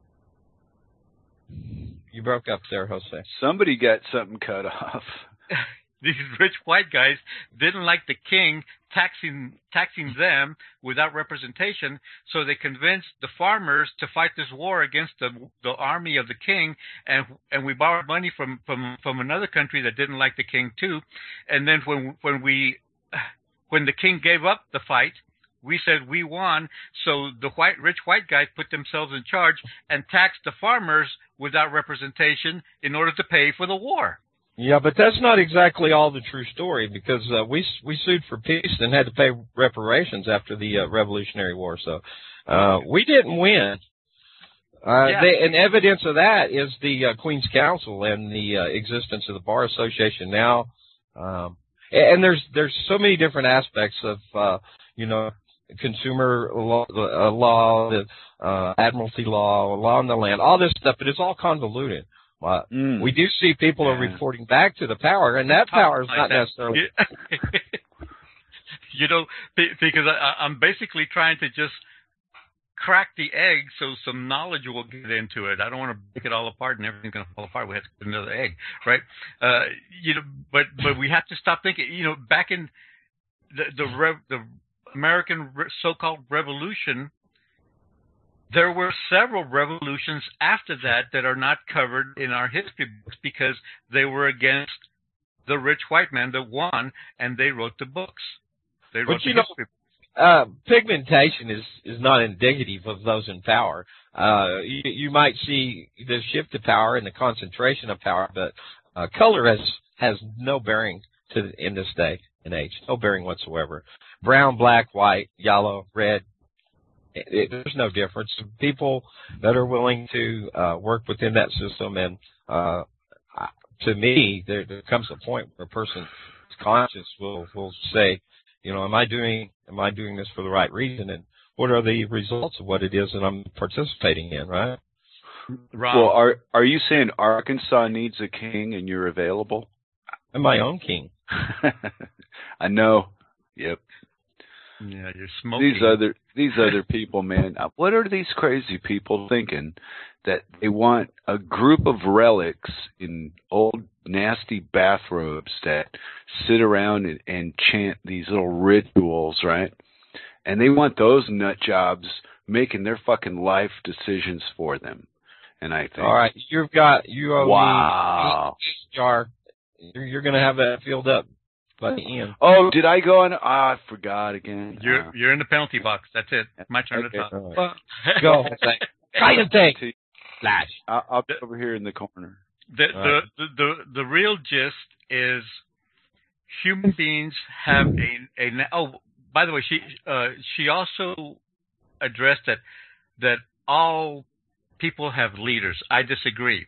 You broke up there, Jose. Somebody got something cut off. These rich white guys didn't like the king taxing taxing them without representation, so they convinced the farmers to fight this war against the the army of the king, and and we borrowed money from from from another country that didn't like the king too, and then when when we when the king gave up the fight, we said we won, so the white rich white guys put themselves in charge and taxed the farmers without representation in order to pay for the war. Yeah, but that's not exactly all the true story, because uh, we we sued for peace and had to pay reparations after the uh, Revolutionary War. So uh, we didn't win. Uh, yeah. they, and evidence of that is the uh, Queen's Council and the uh, existence of the Bar Association now. Um, and there's there's so many different aspects of uh, you know consumer law, uh, law the uh, admiralty law, law on the land, all this stuff, but it's all convoluted. Uh, mm. We do see people yeah. are reporting back to the power, and that power is like not that. necessarily. You know, because I, I'm basically trying to just crack the egg so some knowledge will get into it. I don't want to break it all apart and everything's going to fall apart. We have to put another egg, right? Uh, you know, but but we have to stop thinking. You know, back in the the, rev, the American so-called Revolution, there were several revolutions after that that are not covered in our history books because they were against the rich white man that won, and they wrote the books. They wrote but you the know, history books. Uh, pigmentation is, is not indicative of those in power. Uh, you, you might see the shift of power and the concentration of power, but uh, color has has no bearing to in this day and age, no bearing whatsoever. Brown, black, white, yellow, red. It, it, there's no difference. People that are willing to uh, work within that system, and uh, to me, there, there comes a point where a person's conscience will will say, you know, am I doing am I doing this for the right reason, and what are the results of what it is that I'm participating in, right? Wrong. Well, are are you saying Arkansas needs a king and you're available? I'm my own king. I know. Yep. Yeah, you're smoking. These other these other people, man. What are these crazy people thinking that they want a group of relics in old nasty bathrobes that sit around and, and chant these little rituals, right? And they want those nut jobs making their fucking life decisions for them. And I think, all right, you've got you owe wow. me a jar. You're, you're going to have that filled up by the end. Oh, did I go on? Ah, I forgot again. You're uh, you're in the penalty box. That's it. My turn okay. to talk. Right. Go. Try to take. Flash. I'll, I'll be over here in the corner. The, All the, right. the the the real gist is human beings have a a oh by the way she uh, she also addressed that that all people have leaders. I disagree.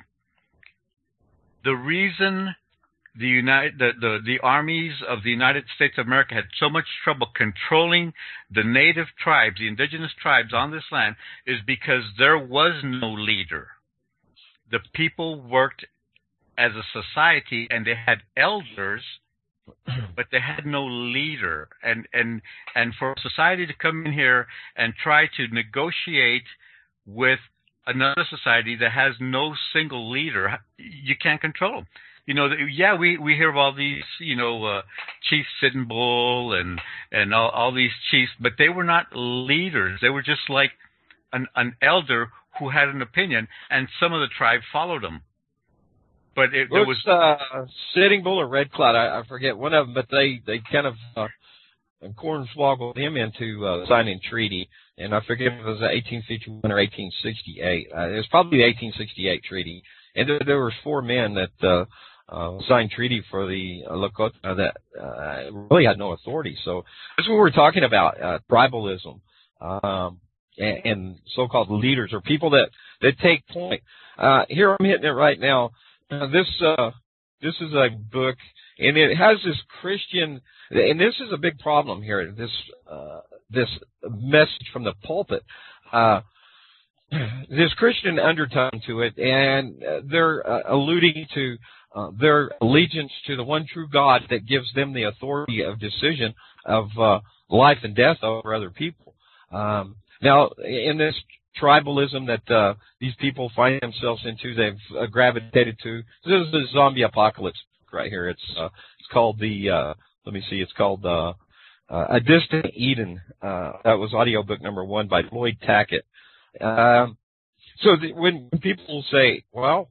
The reason the United the, the the armies of the United States of America had so much trouble controlling the native tribes, the indigenous tribes on this land, is because there was no leader. The people worked as a society and they had elders, but they had no leader. And and and for society to come in here and try to negotiate with another society that has no single leader, you can't control them. You know, yeah, we, we hear of all these, you know, uh, Chief Sitting Bull and and all, all these chiefs, but they were not leaders. They were just like an, an elder who had an opinion, and some of the tribe followed him. But it, there was uh, Sitting Bull or Red Cloud, I, I forget one of them, but they they kind of uh, cornswoggled him into uh, signing treaty, and I forget if it was eighteen fifty-one or eighteen sixty-eight. Uh, it was probably the eighteen sixty-eight treaty, and there, there were four men that. Uh, Uh, signed treaty for the uh, Lakota that uh, really had no authority. So that's what we're talking about, uh, tribalism um, and, and so-called leaders or people that, that take point. Uh, here I'm hitting it right now. Uh, this uh, this is a book, and it has this Christian, and this is a big problem here, this uh, this message from the pulpit. Uh, this Christian undertone to it, and uh, they're uh, alluding to Uh, their allegiance to the one true God that gives them the authority of decision of uh, life and death over other people. Um, now, in this tribalism that uh, these people find themselves into, they've uh, gravitated to. This is the zombie apocalypse right here. It's uh, it's called the. Uh, let me see. It's called uh, uh, A Distant Eden. Uh, that was audiobook number one by Lloyd Tackett. Um, so the, when people say, "Well,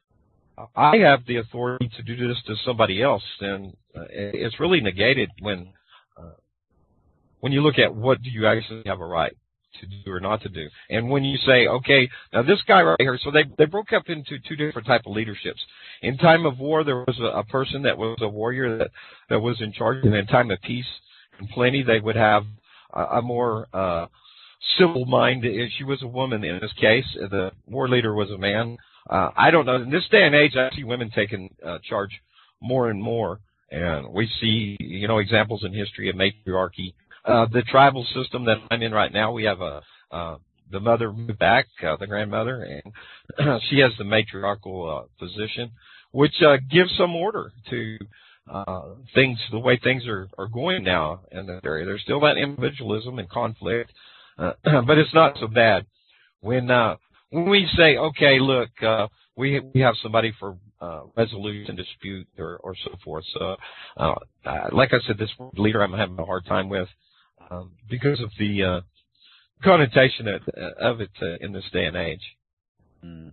I have the authority to do this to somebody else," then uh, it's really negated when uh, when you look at what do you actually have a right to do or not to do. And when you say, okay, now this guy right here, so they they broke up into two different type of leaderships. In time of war, there was a, a person that was a warrior that, that was in charge, and in time of peace and plenty, they would have a, a more uh, civil mind. She was a woman in this case. The war leader was a man. Uh, I don't know. In this day and age, I see women taking uh, charge more and more, and we see, you know, examples in history of matriarchy. Uh, the tribal system that I'm in right now, we have a uh, the mother moved back, uh, the grandmother, and she has the matriarchal uh, position, which uh, gives some order to uh, things, the way things are, are going now in that area. There's still that individualism and conflict, uh, but it's not so bad. When uh, When we say, okay, look, uh, we we have somebody for uh, resolution dispute or, or so forth. So, uh, uh, like I said, this leader I'm having a hard time with um, because of the uh, connotation of, of it uh, in this day and age. Mm.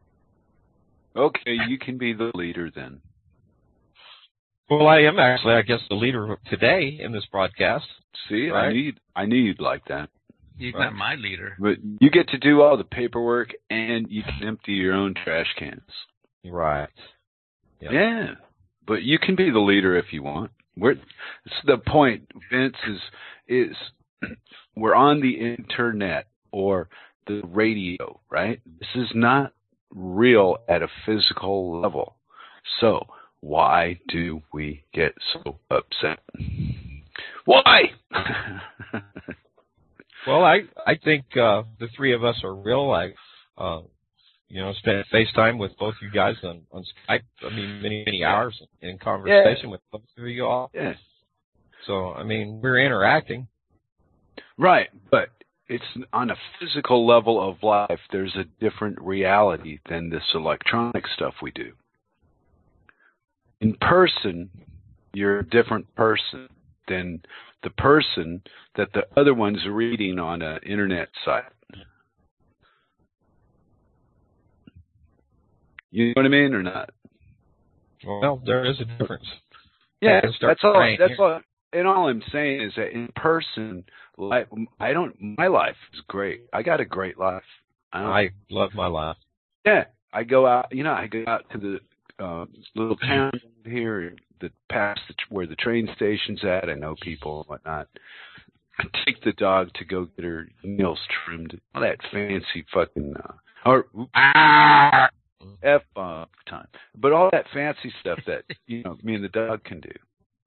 Okay, you can be the leader then. Well, I am actually, I guess, the leader today in this broadcast. See, right? I knew you'd, I knew you'd like that. He's Right. not my leader. But you get to do all the paperwork, and you can empty your own trash cans. Right. Yep. Yeah, but you can be the leader if you want. We're, it's the point, Vince, is is we're on the internet or the radio, right? This is not real at a physical level. So why do we get so upset? Why? Well, I I think uh, the three of us are real. I uh, you know, spent FaceTime with both you guys on, on Skype. I mean, many, many hours in conversation yeah. with both of you all. Yeah. So, I mean, we're interacting. Right, but it's on a physical level of life, there's a different reality than this electronic stuff we do. In person, you're a different person than the person that the other one's reading on an internet site. You know what I mean, or not? Well, there is a difference. Yeah, that's all. That's all. And all I'm saying is that in person, life, I don't. My life is great. I got a great life. I, I love my life. Yeah, I go out. You know, I go out to the uh, little town here that past the, where the train station's at. I know people and whatnot. I take the dog to go get her nails trimmed. All that fancy fucking uh, or ah, F bomb time. But all that fancy stuff that you know me and the dog can do.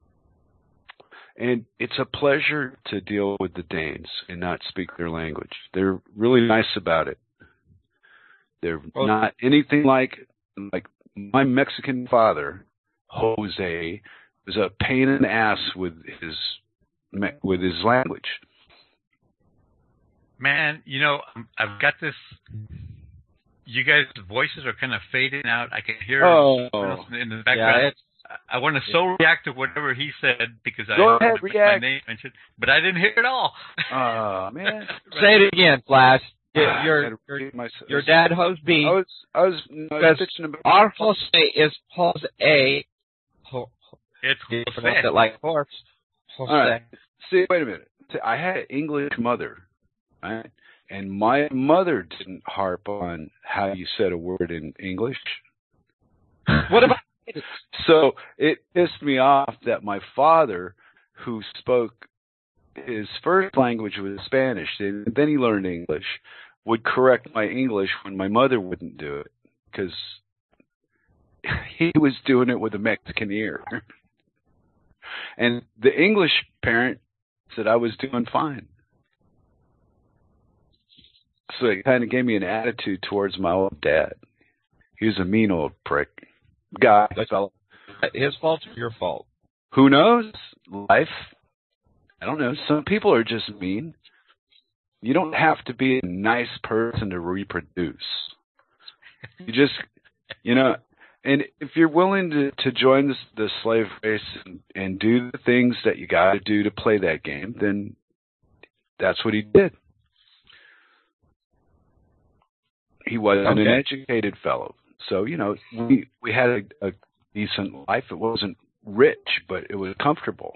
And it's a pleasure to deal with the Danes and not speak their language. They're really nice about it. They're oh. not anything like like my Mexican father, Jose, was a pain in the ass with his with his language. Man, you know, I've got this. You guys' voices are kind of fading out. I can hear oh. it in the background. Yeah, it's, I want to so react to whatever he said because Go I ahead, react. my name mentioned, but I didn't hear it all. Oh man! Say it again, Flash. Your your, your, your dad, Jose B. I was I was, I was bitching about our Jose is Jose. Ho, it's you pronounce it like horse. Jose. All right. See, wait a minute. I had an English mother, right? And my mother didn't harp on how you said a word in English. What about? So it pissed me off that my father, who spoke his first language was Spanish, and then he learned English, would correct my English when my mother wouldn't do it because he was doing it with a Mexican ear. And the English parent said I was doing fine. So it kind of gave me an attitude towards my old dad. He was a mean old prick. Guy, fellow. His fault or your fault? Who knows? Life. I don't know. Some people are just mean. You don't have to be a nice person to reproduce. You just, you know, and if you're willing to, to join the, the slave race and, and do the things that you got to do to play that game, then that's what he did. He wasn't okay. an educated fellow. So, you know, we, we had a, a decent life. It wasn't rich, but it was comfortable.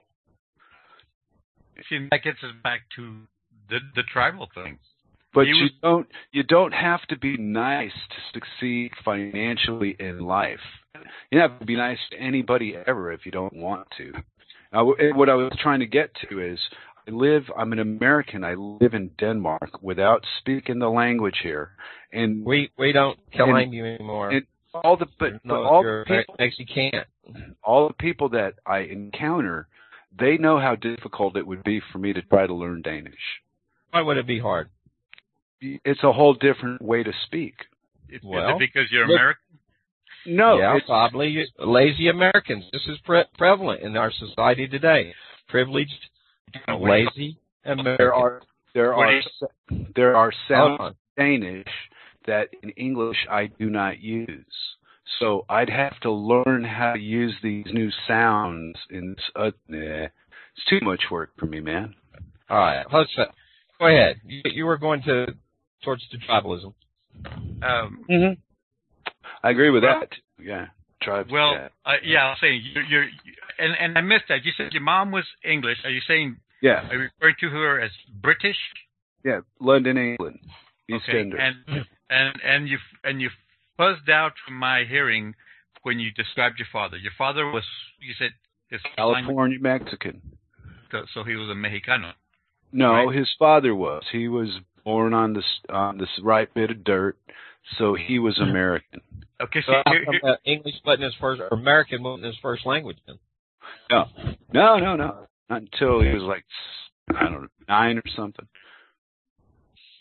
See, that gets us back to the the tribal thing. But he you was, don't you don't have to be nice to succeed financially in life. You don't have to be nice to anybody ever if you don't want to. Now, what I was trying to get to is, I live. I'm an American. I live in Denmark without speaking the language here, and we we don't claim you anymore. And all the but, no, but all you're the people, Mexican. all the people that I encounter, they know how difficult it would be for me to try to learn Danish. Why would it be hard? It's a whole different way to speak. Well, is it because you're American? No, yeah, it's probably lazy Americans. This is pre- prevalent in our society today. Privileged, lazy Americans. There are there are there are sounds in Danish that in English I do not use. So I'd have to learn how to use these new sounds. In uh, nah, it's too much work for me, man. All right, Jose, go ahead. You, you were going to towards the tribalism. Um, mm-hmm. I agree with well, that. Yeah, tribes. Well, yeah, uh, yeah I was saying you're, you're, and and I missed that. You said your mom was English. Are you saying? Yeah. Are you referring to her as British? Yeah, London, England, East okay. Ender. And and and you and you fuzzed out from my hearing when you described your father. Your father was, you said, his California Mexican. So, so he was a Mexicano. No, right? His father was. He was born on this on this right bit of dirt, so he was American. Okay, so so here, here, uh, English wasn't his first, or American wasn't his first language then? No, no, no, no. Not until he was like, I don't know, nine or something. Oh,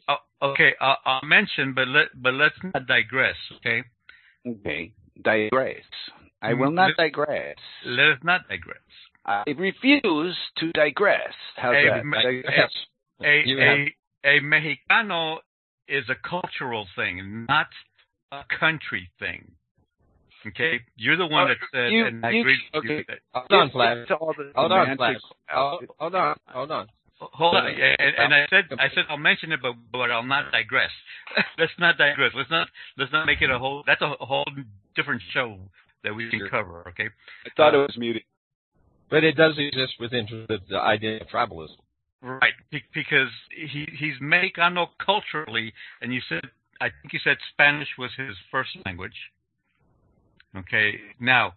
Okay, I'll, I'll mention, but let but let's not digress. Okay. Okay. Digress. I will not let, digress. Let us not digress. I refuse to digress. How's a, that? Me- Digress. a, a, a, a Mexicano is a cultural thing, not a country thing. Okay, you're the one Oh, that said, you- and I you- agree with okay. you. That, Hold on, Flash. All the Hold on, semantics Flash. about Hold, it. hold on. Hold on. hold on, Uh, and, and I said, I said I'll mention it, but but I'll not digress. Let's not digress. Let's not let's not make it a whole. That's a whole different show that we can Sure. cover. Okay. I thought Uh, it was muted. But it does exist within the, the idea of tribalism. Right, be- because he he's Mexicano culturally, and you said I think you said Spanish was his first language. Okay, now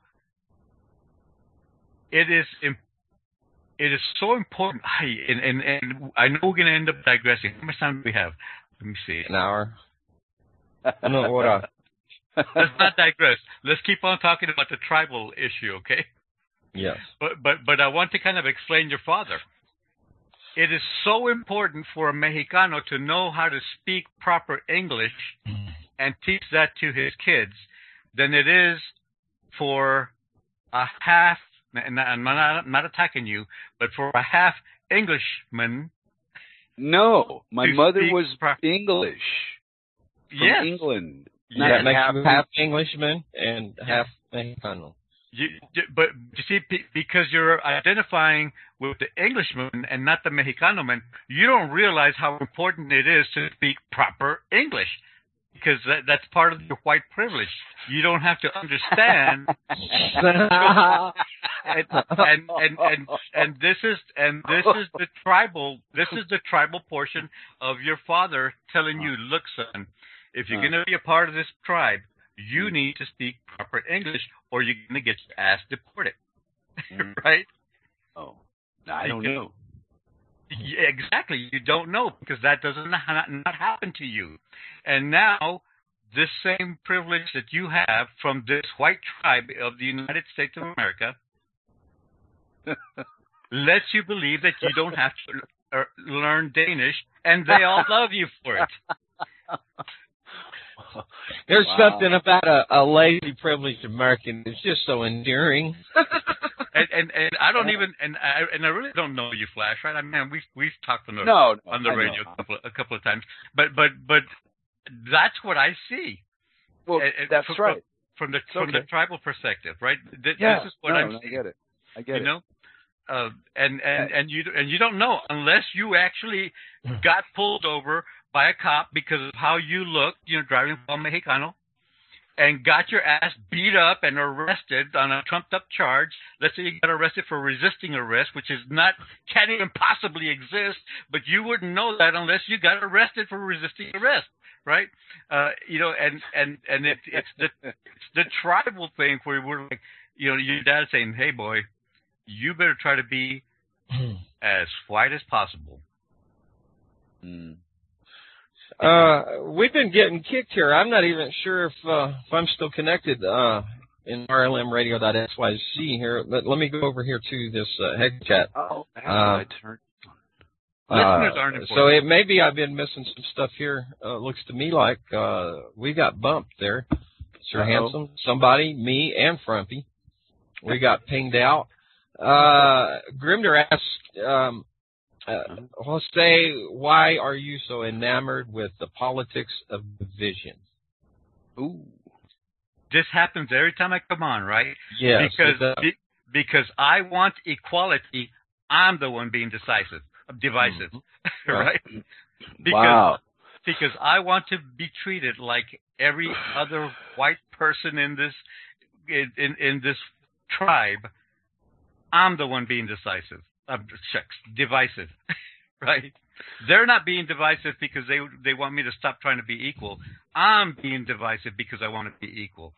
it is im- it is so important. I, and, and and I know we're going to end up digressing. How much time do we have? Let me see. An hour. No, what uh, Let's not digress. Let's keep on talking about the tribal issue, okay? yes. But but but I want to kind of explain your father. It is so important for a Mexicano to know how to speak proper English and teach that to his kids than it is for a half, and I'm not, I'm not attacking you, but for a half Englishman. No, my To mother speak was pro- English from Yes. England. Yeah, That makes half- you half Englishman and half Mexicano. You, you- but you see, pe- because you're identifying with the Englishman and not the Mexicano man, you don't realize how important it is to speak proper English, because that, that's part of your white privilege. You don't have to understand, and, and and and and this is and this is the tribal this is the tribal portion of your father telling you, look, son, if you're Uh. going to be a part of this tribe, you need to speak proper English, or you're going to get your ass deported, Mm. right? Oh, I don't know. Yeah, exactly. You don't know, because that doesn't not, not happen to you. And now, this same privilege that you have from this white tribe of the United States of America lets you believe that you don't have to uh, learn Danish, and they all love you for it. There's Wow. something about a, a lazy, privileged American that's just so endearing. And, and and I don't even and I and I really don't know you, Flash. Right? I mean, we've we've talked on the No, no, on the I radio know. a couple a couple of times, but but but that's what I see. Well, And- and that's from, right. From the It's from the okay. tribal perspective, right? Th- Yeah, this is what no, I'm no, I seeing. get it. I get you it. know, uh, and and Yeah. and you and you don't know unless you actually got pulled over by a cop because of how you look, you know, driving a Mexicano, and got your ass beat up and arrested on a trumped up charge. Let's say you got arrested for resisting arrest, which is not can't even possibly exist, but you wouldn't know that unless you got arrested for resisting arrest, right? Uh, you know, and and and it, it's the it's the tribal thing where we're like, you know, your dad saying, "Hey, boy, you better try to be as white as possible." Mm. Uh, we've been getting kicked here. I'm not even sure if uh, if I'm still connected uh, in R L M radio dot X Y Z here. Let, let me go over here to this uh, head chat. Oh, Uh, I turned. Listeners Uh, aren't so important. it maybe I've been missing some stuff here. Uh, looks to me like uh, we got bumped there. Sir Uh-oh. Handsome, somebody, me, and Frumpy. We got pinged out. Uh, Grimder asked, um, uh, Jose, why are you so enamored with the politics of division? Ooh. This happens every time I come on, right? Yes, because it does. be, because I want equality. I'm the one being decisive, divisive, Mm-hmm. right? Because Wow. because I want to be treated like every other white person in this in in, in this tribe. I'm the one being decisive, uh, shucks, divisive, right? They're not being divisive because they they want me to stop trying to be equal. I'm being divisive because I want to be equal.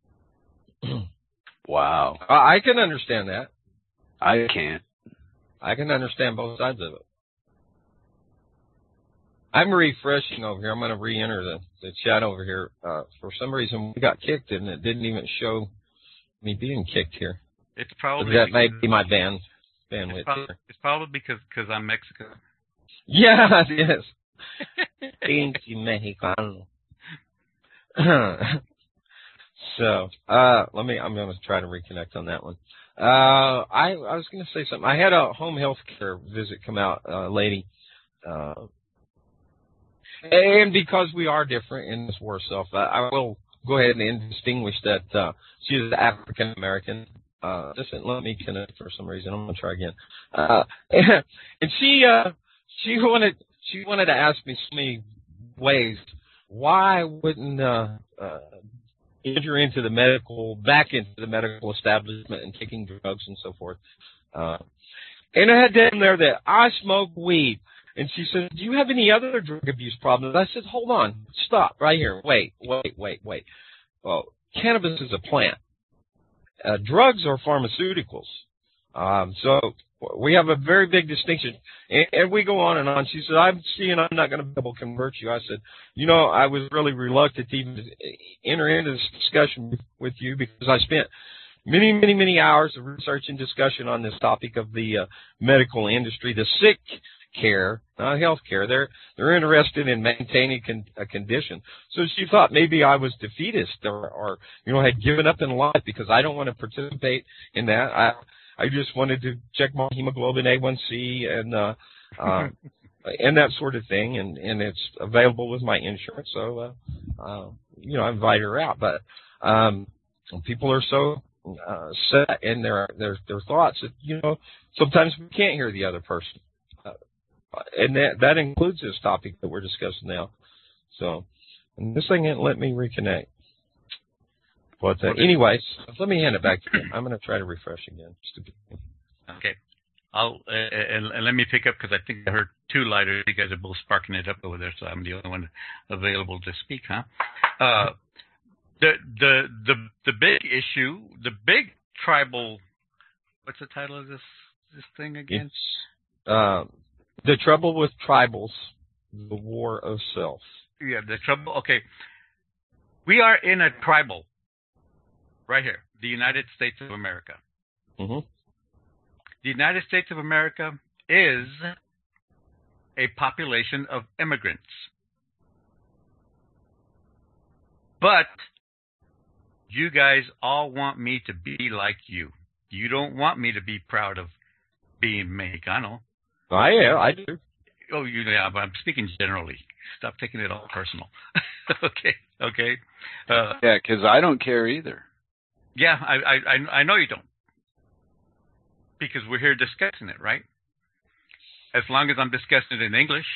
Wow. Uh, I can understand that. I can't. I can understand both sides of it. I'm refreshing over here. I'm going to re-enter the, the chat over here. Uh, for some reason, we got kicked, and it didn't even show me being kicked here. It's So probably that may because- be my band bandwidth It's probably, here. it's probably because because I'm Mexican. Yeah, it is. Pinche Mexicano. So, uh, let me, I'm going to try to reconnect on that one. Uh, I, I was going to say something. I had a home health care visit come out, uh, lady, uh, and because we are different in this war self, I, I will go ahead and distinguish that, uh, she is African American. Uh, doesn't let me connect for some reason. I'm going to try again. Uh, and she, uh, she wanted, she wanted to ask me so many ways, why wouldn't, uh, uh, enter into the medical, back into the medical establishment and taking drugs and so forth. Uh, and I had down there that I smoke weed. And she said, do you have any other drug abuse problems? I said, hold on, stop right here. Wait, wait, wait, wait. Well, cannabis is a plant. Uh, drugs are pharmaceuticals. Um, so we have a very big distinction. And, and we go on and on. She said, I'm seeing I'm not going to be able to convert you. I said, you know, I was really reluctant to even enter into this discussion with you because I spent many, many, many hours of research and discussion on this topic of the uh, medical industry, the sick care, not health care. They're, they're interested in maintaining con- a condition. So she thought maybe I was defeatist or, or, you know, had given up in life because I don't want to participate in that. I, I just wanted to check my hemoglobin A one C and, uh, uh, and that sort of thing. And, and it's available with my insurance. So, uh, uh, you know, I invite her out, but, um, people are so, uh, set in their, their, their thoughts that, you know, sometimes we can't hear the other person. Uh, and that, that includes this topic that we're discussing now. So, and this thing didn't let me reconnect. But uh, anyways, let me hand it back to you. I'm going to try to refresh again. Okay. I'll uh, and, and let me pick up because I think I heard two lighters. You guys are both sparking it up over there, so I'm the only one available to speak, huh? Uh, the the the the big issue, the big tribal. What's the title of this this thing again? It's uh, the trouble with tribals, the war of self. Yeah, the trouble. Okay, we are in a tribal. Right here, the United States of America. Mm-hmm. The United States of America is a population of immigrants. But you guys all want me to be like you. You don't want me to be proud of being Mexicano. I am. I do. Oh, you yeah, but I'm speaking generally. Stop taking it all personal. okay, okay. Uh, yeah, because I don't care either. Yeah, I, I I know you don't, because we're here discussing it, right? As long as I'm discussing it in English.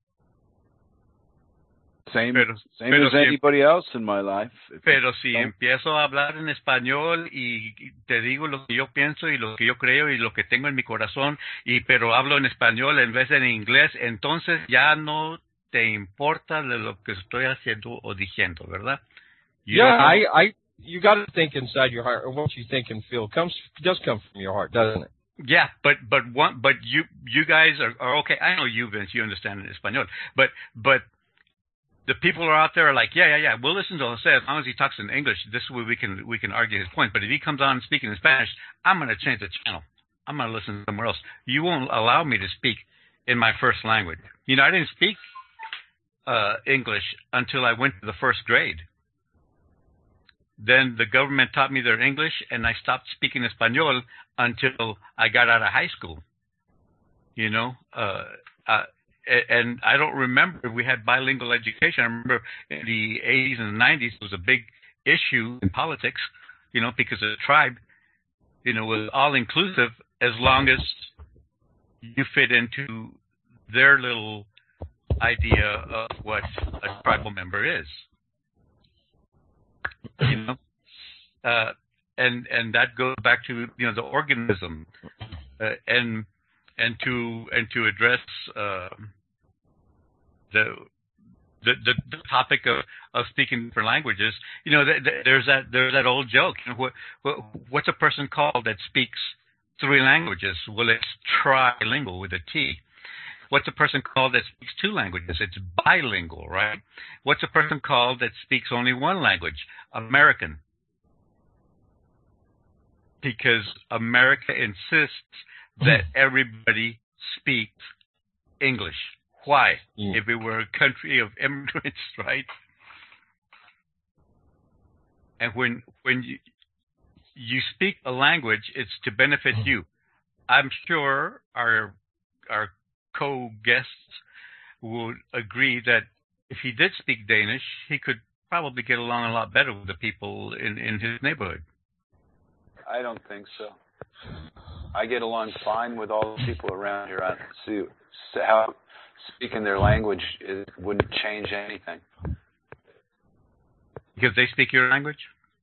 Same, pero, same pero as si, anybody else in my life. Pero si empiezo a hablar en español y te digo lo que yo pienso y lo que yo creo y lo que tengo en mi corazón, y pero hablo en español en vez de en inglés, entonces ya no te importa de lo que estoy haciendo o diciendo, ¿verdad? You yeah, I, I, you got to think inside your heart, or what you think and feel comes does come from your heart, doesn't it? Yeah, but but one, but you you guys are, are okay. I know you, Vince. You understand in español, but but the people are out there are like, yeah, yeah, yeah. We'll listen to Jose as long as he talks in English. This way we can we can argue his point. But if he comes on speaking in Spanish, I'm going to change the channel. I'm going to listen somewhere else. You won't allow me to speak in my first language. You know, I didn't speak uh, English until I went to the first grade. Then the government taught me their English, and I stopped speaking Espanol until I got out of high school. You know, uh, uh, and I don't remember if we had bilingual education. I remember in the eighties and the nineties it was a big issue in politics, you know, because the tribe, you know, was all-inclusive as long as you fit into their little idea of what a tribal member is. You know, uh, and and that goes back to, you know, the organism, uh, and and to and to address uh, the, the the the topic of, of speaking different languages. You know, th- th- there's that there's that old joke. You know, what, what what's a person called that speaks three languages? Well, it's trilingual with a T. What's a person called that speaks two languages? It's bilingual, right? What's a person called that speaks only one language? American. Because America insists that everybody speaks English. Why? Mm. If it were a country of immigrants, right? And when when you you speak a language, it's to benefit you. I'm sure our our co-guests would agree that if he did speak Danish, he could probably get along a lot better with the people in, in his neighborhood. I don't think so. I get along fine with all the people around here. I don't see how speaking their language it wouldn't change anything. Because they speak your language?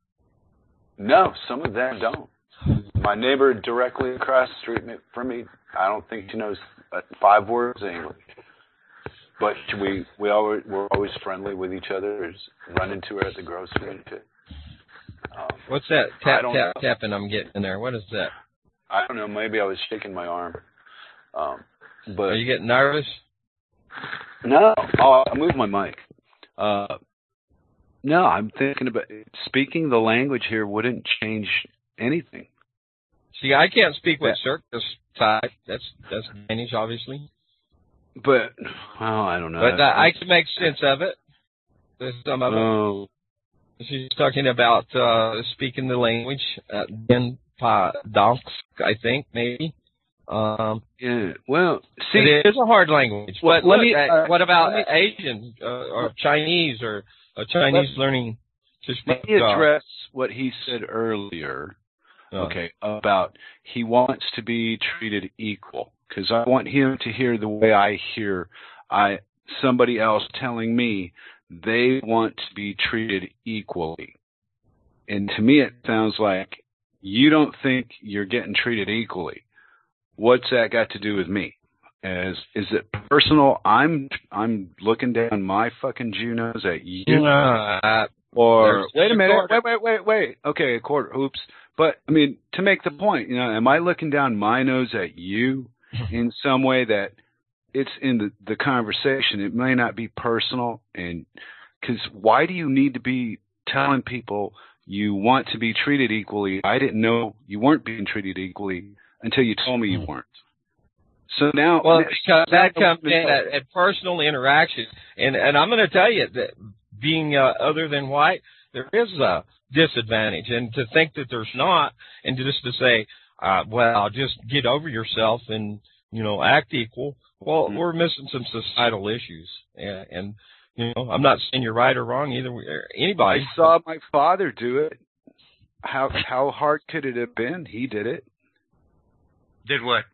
No, some of them don't. My neighbor directly across the street from me, I don't think she knows uh, five words of English. But we we always we're always friendly with each other. Just run into her at the grocery and shit. Um, What's that tap tap know. tapping I'm getting in there? What is that? I don't know. Maybe I was shaking my arm. Um, but Are you getting nervous? No. Oh, I moved my mic. Uh, no, I'm thinking about speaking the language here wouldn't change anything. See, I can't speak with circus type. That's that's Danish, obviously. But well, I don't know. But uh, I can make sense of it. There's some of it. Oh. She's talking about uh, speaking the language. Uh, Den pa dansk, I think maybe. Um, yeah. Well, see, it is a hard language. But let look, me. uh, Uh, what about me, Asian uh, or Chinese or a Chinese let, learning to speak? Let me address uh, what he said earlier. Uh, okay, about he wants to be treated equal, because I want him to hear the way I hear I somebody else telling me they want to be treated equally. And to me it sounds like you don't think you're getting treated equally. What's that got to do with me? As is it personal? I'm I'm looking down my fucking Jew nose at you. Uh, or wait a minute, quarter. wait, wait, wait, wait. Okay, a quarter. Oops. But I mean, to make the point, you know, am I looking down my nose at you in some way that it's in the, the conversation? It may not be personal, and because why do you need to be telling people you want to be treated equally? I didn't know you weren't being treated equally until you told me you weren't. So now, well, because that comes in at, at personal interaction, and and I'm going to tell you that being uh, other than white, there is a disadvantage, and to think that there's not, and just to say, uh, well, just get over yourself and you know act equal. Well, mm-hmm. we're missing some societal issues, and, and you know I'm not saying you're right or wrong either. Anybody. I saw my father do it. How how hard could it have been? He did it. Did what?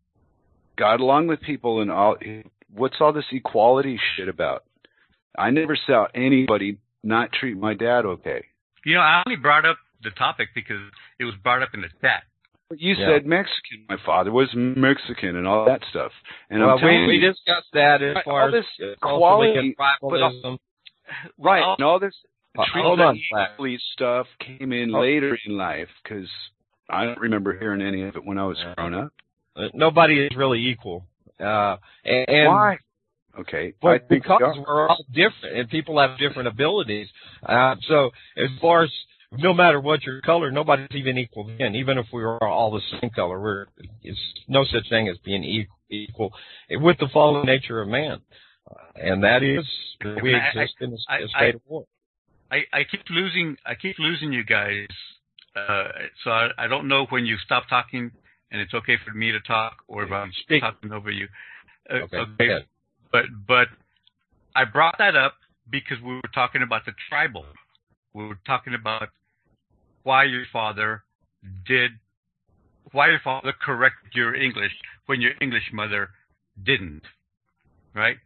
Got along with people and all. What's all this equality shit about? I never saw anybody not treat my dad okay. You know, I only brought up the topic because it was brought up in the chat. You yeah. said Mexican. My father was Mexican and all that stuff. And well, I'm telling we, you, we discussed that as far all as this equality, tribalism. Right, and all this uh, hold on, equally stuff came in oh. later in life because I don't remember hearing any of it when I was yeah. growing up. Uh, nobody is really equal. Uh, and, and why? Okay. Well, I think because we we're all different and people have different abilities. Uh, so as far as no matter what your color, nobody's even equal then. Even if we were all the same color, we're it's no such thing as being equal with the fallen nature of man, uh, and that is that we I, exist I, in a, I, a state I, of war. I, I keep losing. I keep losing you guys. Uh, so I, I don't know when you stop talking, and it's okay for me to talk, or if I'm Speak. talking over you. Uh, okay. okay. But but I brought that up because we were talking about the tribal. We were talking about why your father did, why your father corrected your English when your English mother didn't, right?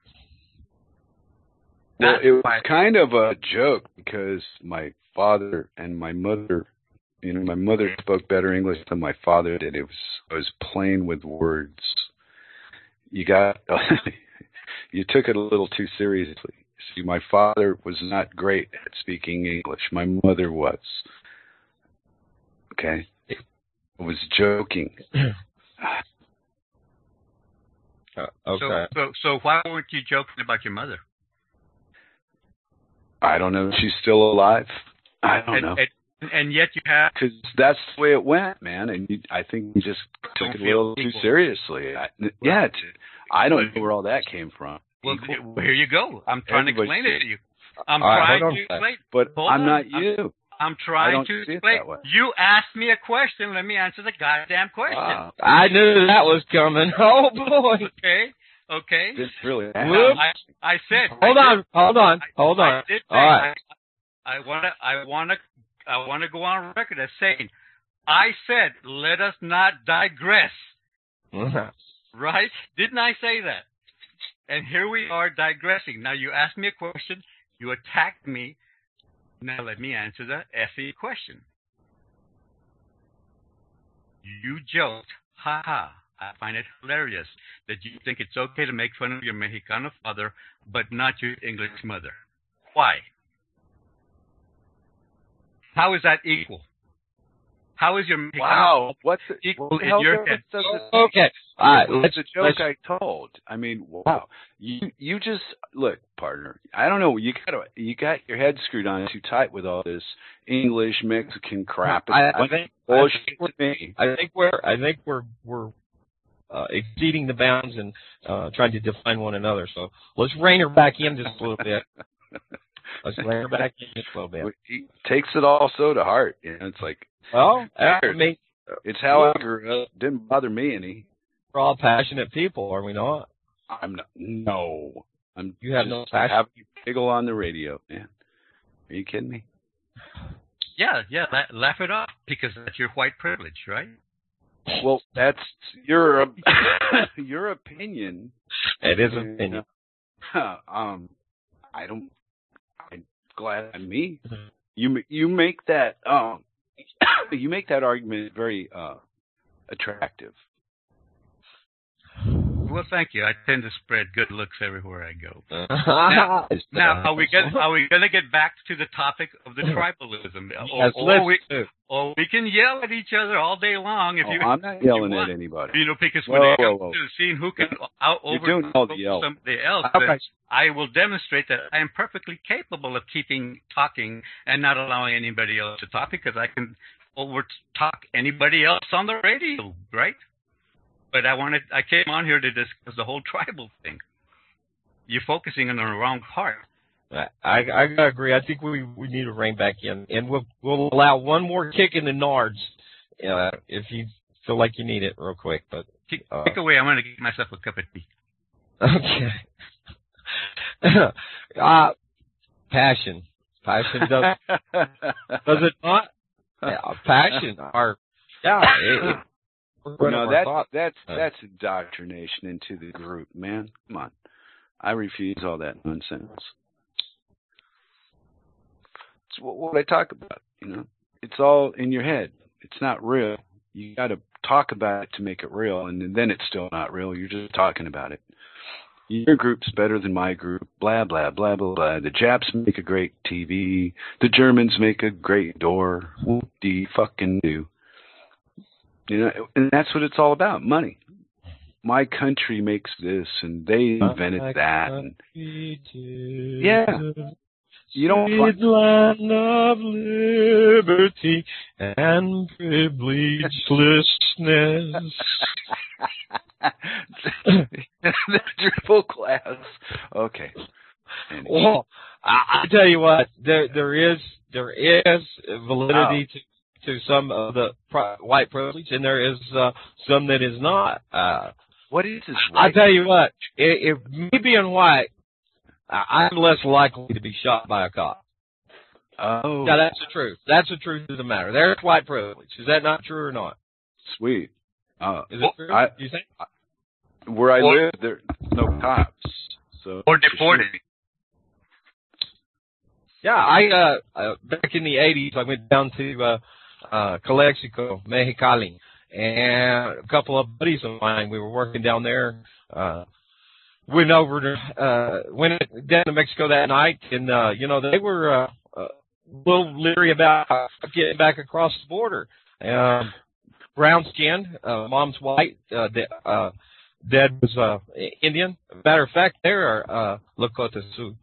Well, it was kind of a joke because my father and my mother, you know, my mother spoke better English than my father did. It was I was playing with words. You got, you took it a little too seriously. See, my father was not great at speaking English. My mother was. Okay? I was joking. uh, okay. So, so, so why weren't you joking about your mother? I don't know. She's still alive. I don't and, know. And, and yet you have... Because that's the way it went, man. And you, I think you just took it a little too seriously. I, well, yeah, t- I don't know where all that came from. Well, Equal? Here you go. I'm trying Everybody to explain it to you. I'm right, trying to explain. But hold I'm on. not you. I'm, I'm trying to explain. You asked me a question. Let me answer the goddamn question. Wow. I knew that was coming. Oh boy. Okay. Okay. This really Now, I, I said. Hold I on. did, hold on. I, hold on. I did say, All right. I want to. I want to. I want to go on record as saying, I said, let us not digress. Right? Didn't I say that? And here we are digressing. Now you asked me a question. You attacked me. Now let me answer the effing question. You joked, ha ha. I find it hilarious that you think it's okay to make fun of your Mexicano father, but not your English mother. Why? How is that equal? How is your Mexicano wow? What's the, equal what the in hell your head? does it Okay. All right. It's Let's, a joke let's, I told. I mean, wow. You you just look, partner. I don't know. You got you got your head screwed on too tight with all this English Mexican crap. I, I think bullshit I think we're, to me. I think we're I think we're we're uh, exceeding the bounds and uh, trying to define one another. So let's rein her back in just a little bit. Let's rein her back in just a little bit. He takes it all so to heart. You know, it's like, well, I mean, it's how I grew up. Didn't bother me any. We're all passionate people, are we not? I'm not. No. I'm. You have just no passion. Having you giggle on the radio, man. Are you kidding me? Yeah, yeah. La- laugh it off because that's your white privilege, right? Well, that's your your opinion. It is an opinion. Uh, um, I don't. I'm glad I'm me. You you make that um you make that argument very uh attractive. Well, thank you. I tend to spread good looks everywhere I go. now, now, are we get, are we going to get back to the topic of the tribalism? Yes, or, or, we, or we can yell at each other all day long if oh, you. I'm not yelling at anybody. You know, because when whoa, it comes whoa, whoa. to seeing who can out over somebody else, okay. I will demonstrate that I am perfectly capable of keeping talking and not allowing anybody else to talk because I can over talk anybody else on the radio, right? But I wanted, I came on here to discuss the whole tribal thing. You're focusing on the wrong part. I, I, I agree. I think we we need to rein back in, and we'll we'll allow one more kick in the nards, uh, if you feel like you need it, real quick. But kick, uh, kick away. I'm going to get myself a cup of tea. Okay. uh, passion, passion does does it not? Yeah, passion. Our yeah. It, it, No, that's that's that's indoctrination into the group, man. Come on, I refuse all that nonsense. It's what, what I talk about, you know. It's all in your head. It's not real. You got to talk about it to make it real, and then it's still not real. You're just talking about it. Your group's better than my group. Blah blah blah blah blah. The Japs make a great T V. The Germans make a great door. What do you fucking do? You know, and that's what it's all about, money. My country makes this, and they invented that. And, yeah. You don't find... land of liberty and privilegelessness. The triple class. Okay. Anyway. Well, I, I tell you what, there there is there is validity oh. to. to some of the pri- white privilege, and there is uh, some that is not. Uh, what is this? I tell you what, if, if me being white, I'm less likely to be shot by a cop. Oh. Now, that's the truth. That's the truth of the matter. There's white privilege. Is that not true or not? Sweet. Uh, is it true? I, Do you think? Where I or, live, there are no cops. So or deported. Yeah, I uh, uh, back in the eighties, I went down to uh, uh, Calexico, Mexicali, and a couple of buddies of mine. We were working down there. Uh, went over to uh, went down to Mexico that night, and uh, you know they were uh, a little leery about getting back across the border. Um, brown skinned, uh, mom's white, uh, de- uh, dad was uh, Indian. Matter of fact, they're uh, Lakota Sioux.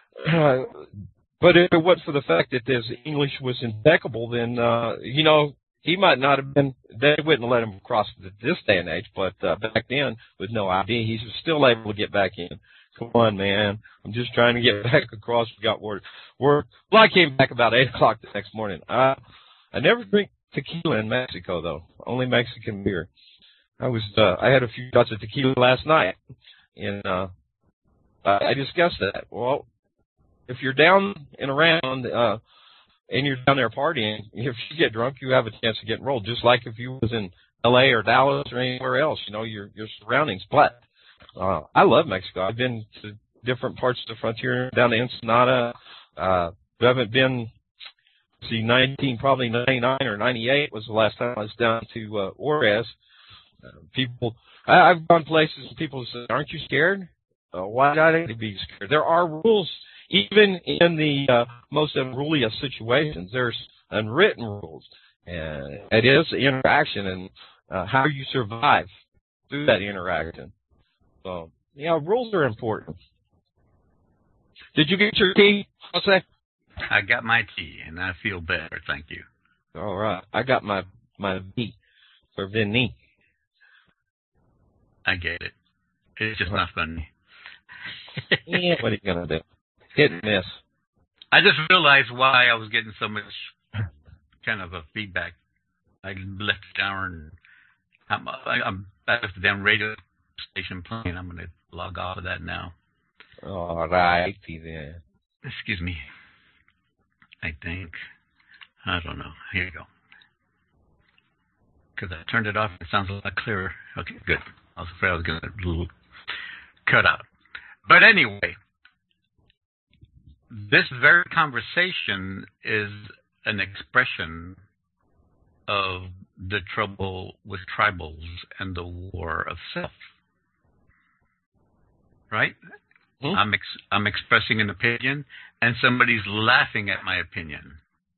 Uh, But if it wasn't for the fact that his English was impeccable, then, uh, you know, he might not have been, they wouldn't let him cross this day and age, but uh, back then, with no I D, he's still able to get back in. Come on, man. I'm just trying to get back across. We got work. work. Well, I came back about eight o'clock the next morning. Uh, I never drink tequila in Mexico, though. Only Mexican beer. I was, uh, I had a few shots of tequila last night, and uh, I discussed that. Well, if you're down and around, uh, and you're down there partying, if you get drunk, you have a chance of getting rolled, just like if you was in L A or Dallas or anywhere else. You know, your your surroundings. But uh, I love Mexico. I've been to different parts of the frontier, down to Ensenada. Uh, I haven't been, see, nineteen, probably ninety-nine or ninety-eight was the last time I was down to uh, Juarez. Uh, people, I, I've gone places and people say, aren't you scared? Uh, why do I need to be scared? There are rules. Even in the uh, most unruly of situations, there's unwritten rules. And it is interaction and uh, how you survive through that interaction. So, you know, rules are important. Did you get your tea, Jose? I got my tea, and I feel better, thank you. All right. I got my, my V for Vinny. I get it. It's just not funny. Yeah, what are you going to do? Hit and miss. I just realized why I was getting so much kind of a feedback. I left the darn, I'm, I'm I left the damn radio station playing. I'm going to log off of that now. All right, then. Excuse me. I think. I don't know. Here you go. Because I turned it off. It sounds a lot clearer. Okay, good. I was afraid I was going to cut out. But anyway, this very conversation is an expression of the trouble with tribals and the war of self. Right? Hmm? I'm ex- I'm expressing an opinion, and somebody's laughing at my opinion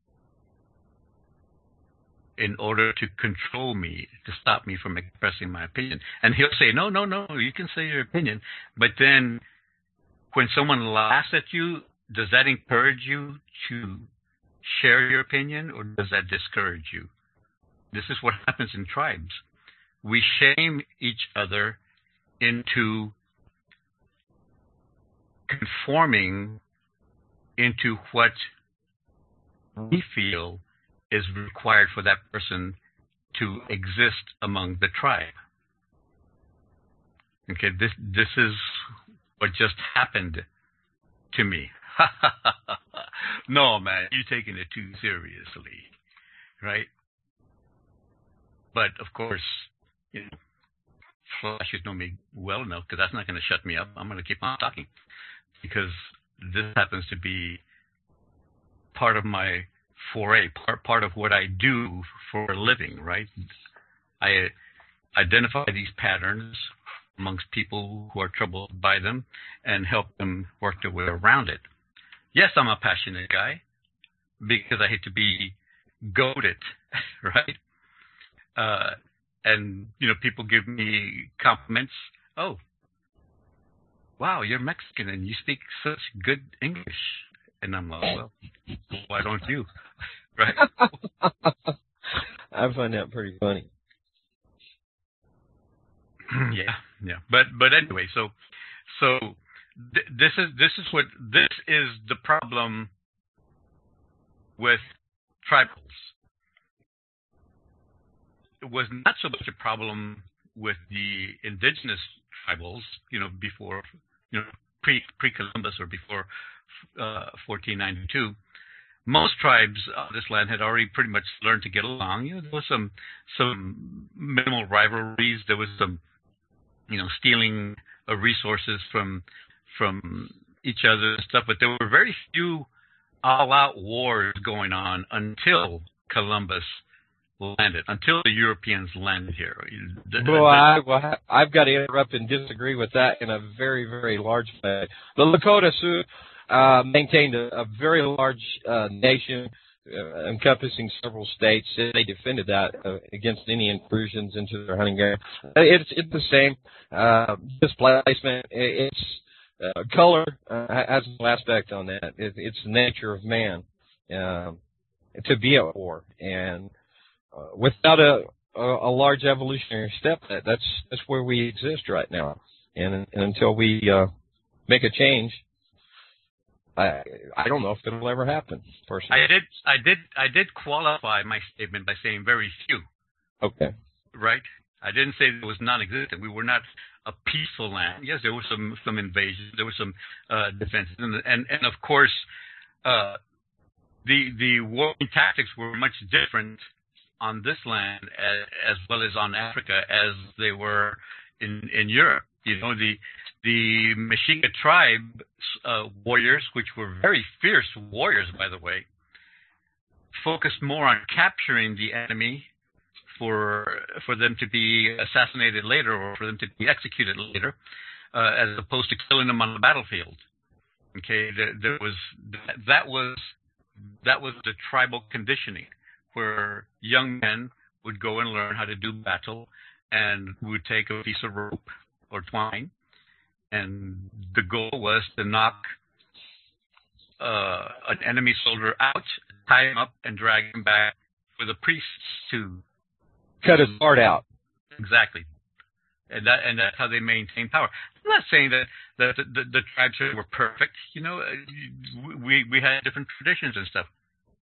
in order to control me, to stop me from expressing my opinion. And he'll say, no, no, no, you can say your opinion. But then when someone laughs at you, does that encourage you to share your opinion, or does that discourage you? This is what happens in tribes. We shame each other into conforming into what we feel is required for that person to exist among the tribe. Okay, this this is what just happened to me. No, man, you're taking it too seriously, right? But of course, you know, Flash should know me well enough, because that's not going to shut me up. I'm going to keep on talking, because this happens to be part of my foray, part part of what I do for a living, right? I identify these patterns amongst people who are troubled by them and help them work their way around it. Yes, I'm a passionate guy, because I hate to be goaded, right? Uh, and, you know, people give me compliments. Oh, wow, you're Mexican and you speak such good English. And I'm like, well, why don't you? Right? I find that pretty funny. Yeah, yeah. But but anyway, so so th- this is this is what this is the problem with tribals. It was not so much a problem with the indigenous tribals, you know, before, you know, pre pre Columbus or before uh, fourteen ninety-two. Most tribes of this land had already pretty much learned to get along. You know, there was some some minimal rivalries. There was some, you know, stealing of resources from from each other and stuff. But there were very few all-out wars going on until Columbus landed, until the Europeans landed here. Well, I, well, I've got to interrupt and disagree with that in a very, very large way. The Lakota Sioux uh, maintained a, a very large uh, nation uh, encompassing several states. They defended that uh, against any intrusions into their hunting area. It's, it's the same. Uh, displacement, it's uh, color uh, has no aspect on that. It, it's the nature of man uh, to be at war. And uh, without a, a a large evolutionary step, that that's that's where we exist right now. And, and until we uh, make a change, I I don't know if it'll ever happen. Personally, I did I did I did qualify my statement by saying very few. Okay. Right. I didn't say it was non-existent. We were not a peaceful land. Yes, there were some some invasions. There were some uh, defenses, and and, and of course, uh, the the warring tactics were much different on this land as, as well as on Africa as they were in in Europe. You know, the the Meshiga tribe uh, warriors, which were very fierce warriors, by the way, focused more on capturing the enemy for for them to be assassinated later or for them to be executed later, uh, as opposed to killing them on the battlefield. Okay, there, there was that was that was the tribal conditioning, where young men would go and learn how to do battle, and would take a piece of rope or twine, and the goal was to knock uh, an enemy soldier out, tie him up, and drag him back for the priests to cut his heart out. Exactly, and that and that's how they maintain power. I'm not saying that that the, the, the tribes were perfect. You know, we we had different traditions and stuff.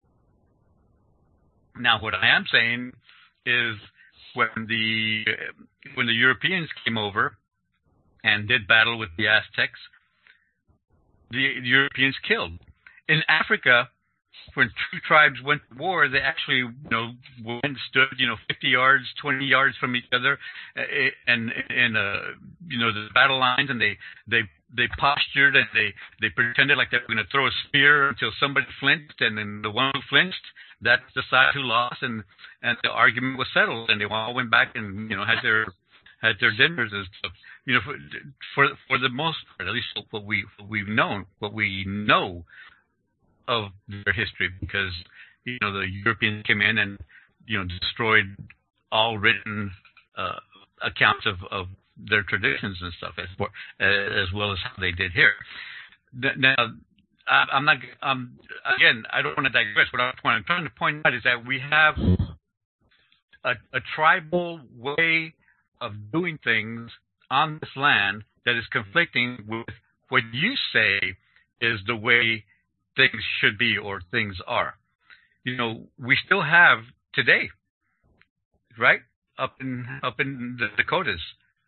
Now, what I am saying is when the when the Europeans came over and did battle with the Aztecs, the, the Europeans killed. In Africa, when two tribes went to war, they actually, you know, went and stood, you know, fifty yards, twenty yards from each other, and in uh, you know, the battle lines, and they they they postured and they they pretended like they were going to throw a spear until somebody flinched, and then the one who flinched, that's the side who lost, and and the argument was settled, and they all went back and, you know, had their had their dinners and stuff. You know, for for, for the most part, at least what we what we've known, what we know of their history, because, you know, the Europeans came in and, you know, destroyed all written uh, accounts of, of their traditions and stuff, as well, as well as how they did here. Now, I'm not. Um, again, I don't want to digress. What I'm trying to point out is that we have a, a tribal way of doing things on this land that is conflicting with what you say is the way things should be or things are. You know, we still have today, right, up in up in the Dakotas,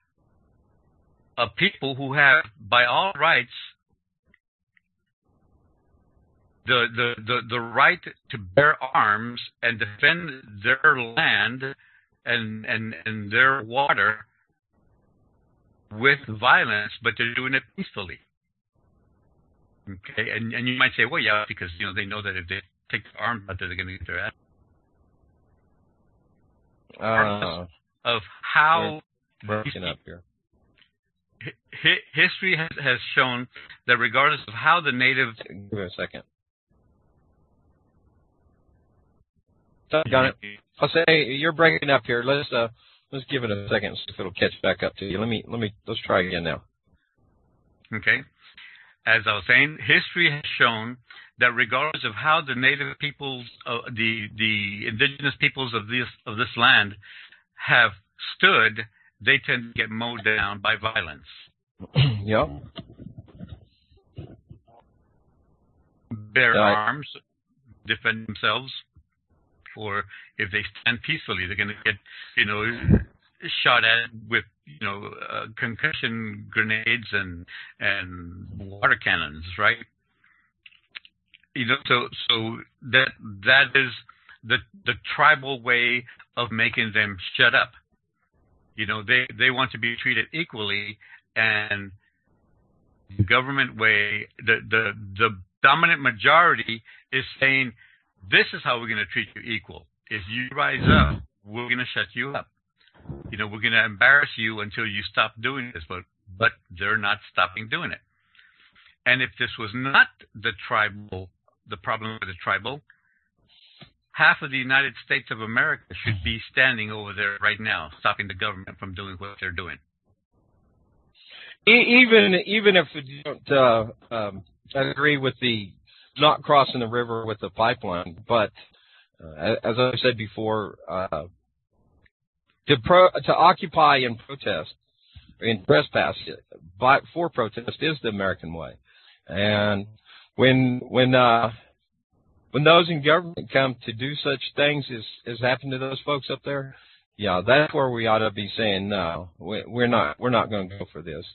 a people who have, by all rights, the the the, the right to bear arms and defend their land and and and their water with violence, but they're doing it peacefully. Okay, and and you might say, well, yeah, because, you know, they know that if they take the arms out there, they're going to get their ass. Uh, of how broken up here. Hi, history has, has shown that regardless of how the native. Give me a second. Got it. I'll say you're breaking up here. Let's uh let's give it a second, see if it'll catch back up to you. Let me let me let's try again now. Okay. As I was saying, history has shown that regardless of how the native peoples, uh, the the indigenous peoples of this of this land have stood, they tend to get mowed down by violence. Yep. Bear right. arms, defend themselves, or if they stand peacefully, they're going to get, you know, shot at with, you know, uh, concussion grenades and and water cannons, right? You know, so so that that is the the tribal way of making them shut up. You know, they they want to be treated equally, and the government way, the the the dominant majority is saying, this is how we're going to treat you equal. If you rise up, we're going to shut you up. You know, we're going to embarrass you until you stop doing this, but but they're not stopping doing it. And if this was not the tribal, the problem with the tribal, half of the United States of America should be standing over there right now, stopping the government from doing what they're doing. Even even if you don't uh, um, agree with the not crossing the river with the pipeline, but Uh, as I said before, uh, to pro, to occupy and protest and trespass by, for protest is the American way. And when when uh, when those in government come to do such things as as happened to those folks up there, yeah, that's where we ought to be saying no. We're not we're not going to go for this.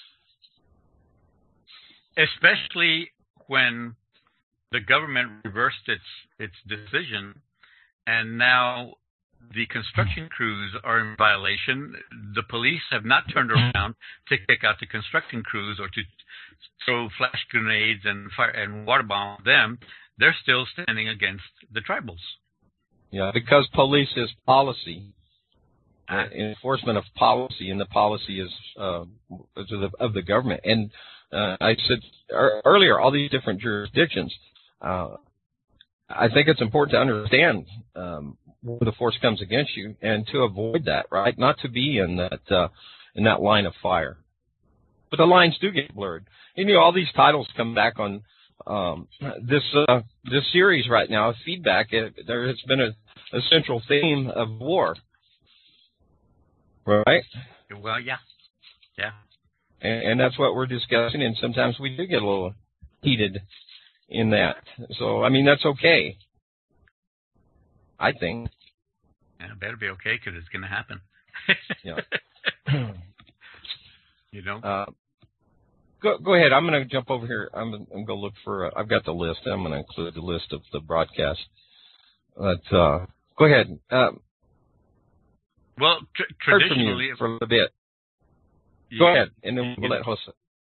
Especially when the government reversed its its decision, and now the construction crews are in violation. The police have not turned around to kick out the construction crews or to throw flash grenades and fire and water bomb them. They're still standing against the tribals. Yeah, because police is policy, uh, enforcement of policy, and the policy is uh, of the, of the government. And uh, I said earlier, all these different jurisdictions. Uh, I think it's important to understand um, where the force comes against you, and to avoid that, right? Not to be in that uh, in that line of fire. But the lines do get blurred. And, you know, all these titles come back on um, this uh, this series right now. Feedback. It, there has been a, a central theme of war, right? Well, yeah, yeah. And, and that's what we're discussing. And sometimes we do get a little heated in that. So, I mean, that's okay, I think. Yeah, it better be okay, because it's going to happen. Yeah. You know? Uh, go go ahead. I'm going to jump over here. I'm, I'm going to look for, uh, I've got the list. I'm going to include the list of the broadcast. But uh, go ahead. Uh, well, tr- traditionally. Heard from you for a bit. Yeah, go ahead, and then we'll let Jose.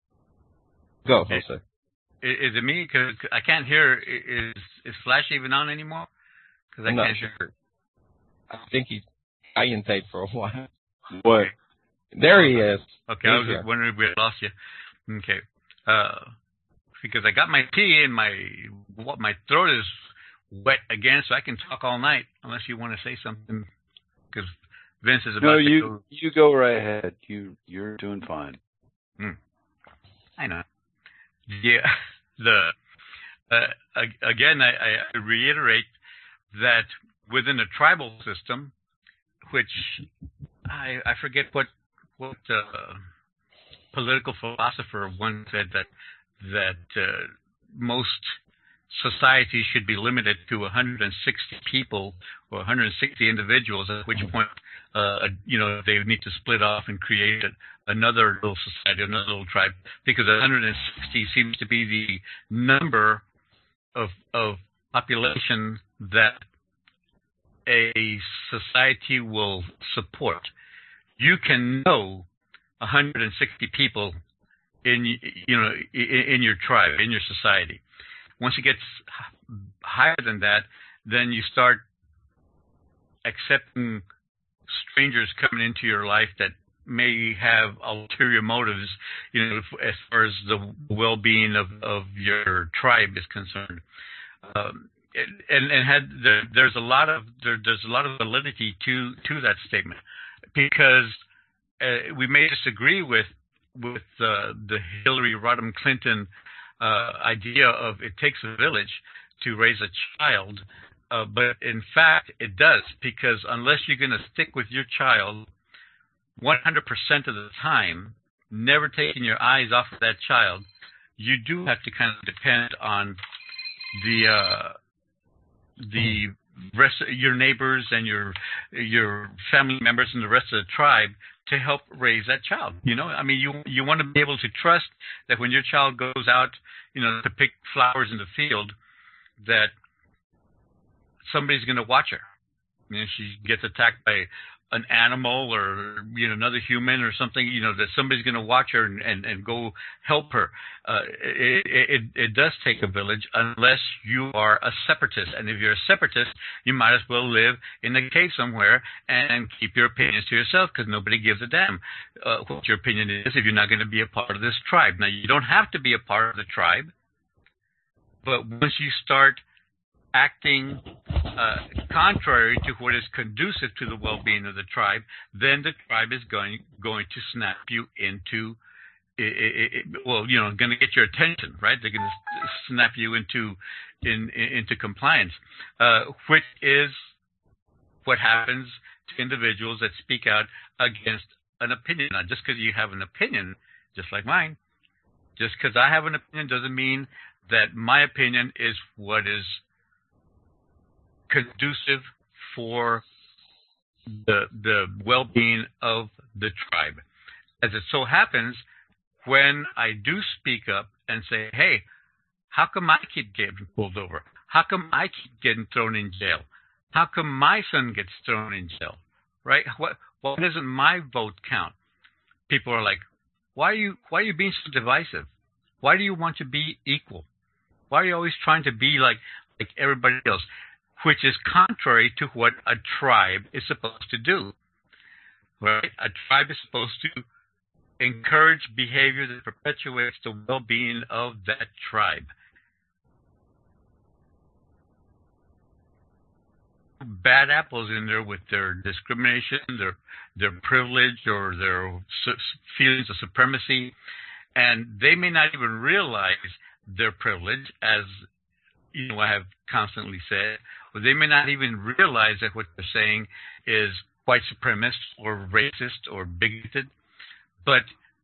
Go, Jose. Is it me? Because I can't hear. Is is Flash even on anymore? Because I I'm can't not hear. Sure. I think he's iron tape for a while. What? There he is. Okay, He's I was here. just wondering if we had lost you. Okay. Uh, because I got my tea and my what my throat is wet again, so I can talk all night unless you want to say something. Because Vince is about no, to you go. you go right ahead. You you're doing fine. Hmm. I know. Yeah. The uh, again, I, I reiterate that within a tribal system, which I I forget what what uh, political philosopher once said that that uh, most societies should be limited to one hundred sixty people or one hundred sixty individuals, at which point uh, you know they need to split off and create a, another little society, another little tribe, because one hundred sixty seems to be the number of of population that a society will support. You can know one hundred sixty people in you know in, in your tribe, in your society. Once it gets higher than that, then you start accepting strangers coming into your life that may have ulterior motives, you know, as far as the well-being of, of your tribe is concerned. Um, and and had there, there's a lot of there, there's a lot of validity to to that statement, because uh, we may disagree with with uh, the Hillary Rodham Clinton uh, idea of it takes a village to raise a child, uh, but in fact it does, because unless you're going to stick with your child one hundred percent of the time, never taking your eyes off of that child, you do have to kind of depend on the uh, the rest of your neighbors and your your family members and the rest of the tribe to help raise that child. You know, I mean, you you want to be able to trust that when your child goes out, you know, to pick flowers in the field, that somebody's going to watch her. You know, she gets attacked by an animal or, you know, another human or something, you know, that somebody's going to watch her and, and, and go help her. Uh, it, it, it does take a village, unless you are a separatist. And if you're a separatist, you might as well live in a cave somewhere and keep your opinions to yourself, because nobody gives a damn uh, what your opinion is if you're not going to be a part of this tribe. Now, you don't have to be a part of the tribe, but once you start acting uh, contrary to what is conducive to the well-being of the tribe, then the tribe is going going to snap you into it, it, it, well, you know, going to get your attention, right? They're going to snap you into in, in into compliance, uh, which is what happens to individuals that speak out against an opinion. Now, just because you have an opinion, just like mine, just because I have an opinion doesn't mean that my opinion is what is conducive for the the well-being of the tribe. As it so happens, when I do speak up and say, hey, how come I keep getting pulled over? How come I keep getting thrown in jail? How come my son gets thrown in jail? Right? What, why doesn't my vote count? People are like, why are you why are you being so divisive? Why do you want to be equal? Why are you always trying to be like like everybody else? Which is contrary to what a tribe is supposed to do. Right? A tribe is supposed to encourage behavior that perpetuates the well-being of that tribe. Bad apples in there with their discrimination, their their privilege, or their su- feelings of supremacy, and they may not even realize their privilege, as you know I have constantly said, or they may not even realize that what they're saying is white supremacist or racist or bigoted, but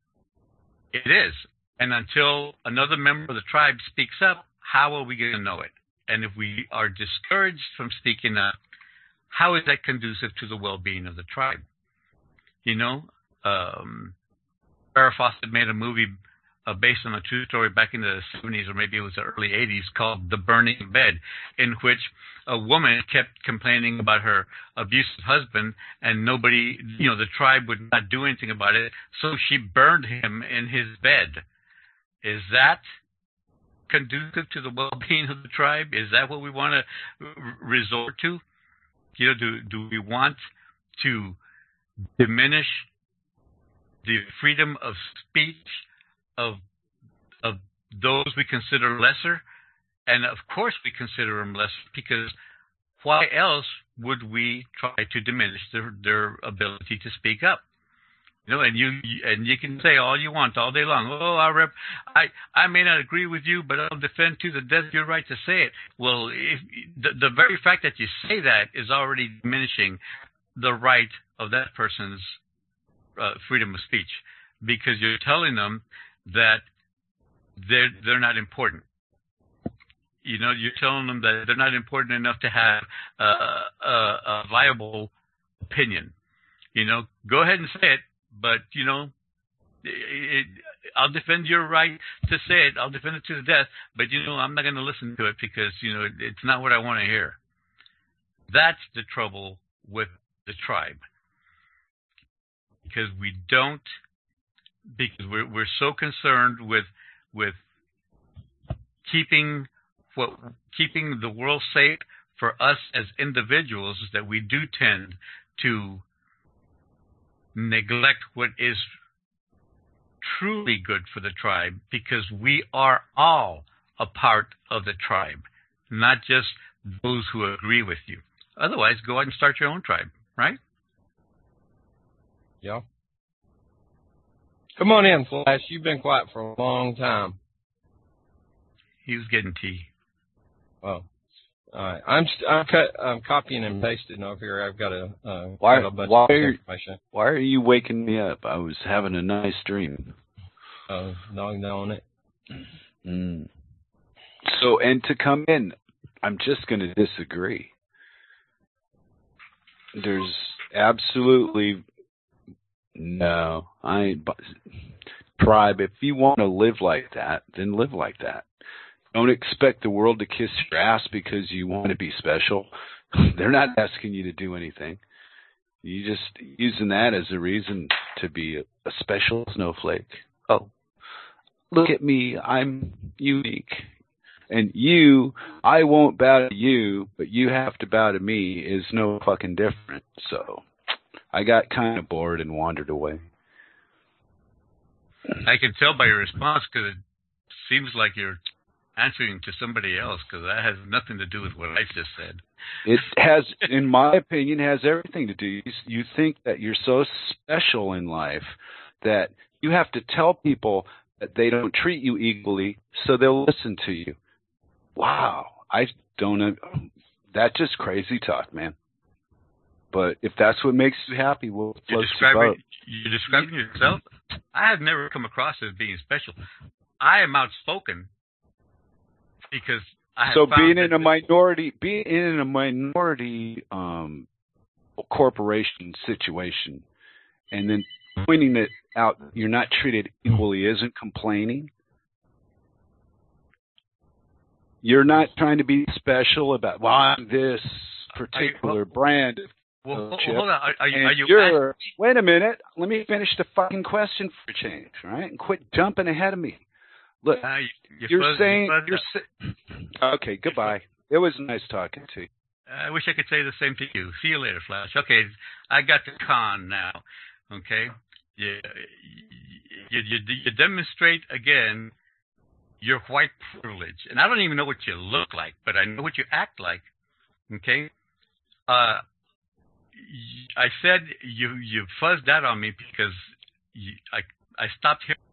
it is. And until another member of the tribe speaks up, how are we going to know it? And if we are discouraged from speaking up, how is that conducive to the well-being of the tribe? You know, um, Farrah Fawcett made a movie uh, based on a true story back in the seventies, or maybe it was the early eighties, called The Burning Bed, in which a woman kept complaining about her abusive husband, and nobody, you know, the tribe would not do anything about it, so she burned him in his bed. Is that conducive to the well-being of the tribe? Is that what we want to r- resort to? You know, do do we want to diminish the freedom of speech of of those we consider lesser? And of course we consider them lesser, because why else would we try to diminish their their ability to speak up? You know, and you and you can say all you want all day long. Oh, I rep, I I may not agree with you, but I'll defend to the death your right to say it. Well, if the the very fact that you say that is already diminishing the right of that person's uh, freedom of speech, because you're telling them that they're they're not important. You know, you're telling them that they're not important enough to have uh, a, a viable opinion. You know, go ahead and say it. But, you know, it, it, I'll defend your right to say it. I'll defend it to the death. But, you know, I'm not going to listen to it because, you know, it, it's not what I want to hear. That's the trouble with the tribe. Because we don't, because we're, we're so concerned with with keeping what keeping the world safe for us as individuals that we do tend to neglect what is truly good for the tribe, because we are all a part of the tribe, not just those who agree with you. Otherwise, go out and start your own tribe, right? Yeah. Come on in, Flash. You've been quiet for a long time. He was getting tea. Oh. All right. I'm st- I'm, cut, I'm copying and pasting over here. I've got a, uh, why, got a bunch why of are, information. Why are you waking me up? I was having a nice dream. Oh, doggone on it. Mm. So, and to come in, I'm just going to disagree. There's absolutely no. I ain't, tribe. If you want to live like that, then live like that. Don't expect the world to kiss your ass because you want to be special. They're not asking you to do anything. You just using that as a reason to be a, a special snowflake. Oh, look at me. I'm unique. And you, I won't bow to you, but you have to bow to me is no fucking different. So I got kind of bored and wandered away. I can tell by your response, because it seems like you're answering to somebody else, because that has nothing to do with what I just said. It has, in my opinion, has everything to do. You, you think that you're so special in life that You have to tell people that they don't treat you equally, so they'll listen to you. Wow, I don't know. That's just crazy talk, man. But if that's what makes you happy, we'll you're float describing, your boat. You're describing yourself? I have never come across as being special. I am outspoken because I have So found being that in a minority, being in a minority um, corporation situation, and then pointing it out, you're not treated equally, isn't complaining. You're not trying to be special about, well, I'm this particular you, brand. Well, well, chip, hold on. Are, are you? Are you you're, asking? wait a minute. Let me finish the fucking question for a change, all right? And quit jumping ahead of me. Look, Uh, you, you're you're fuzz, saying you're you're sa- okay. Goodbye. It was nice talking to you. I wish I could say the same to you. See you later, Flash. Okay, I got the con now. Okay, you you, you, you demonstrate again your white privilege, and I don't even know what you look like, but I know what you act like. Okay, uh, I said you you fuzzed out on me because you, I I stopped hearing.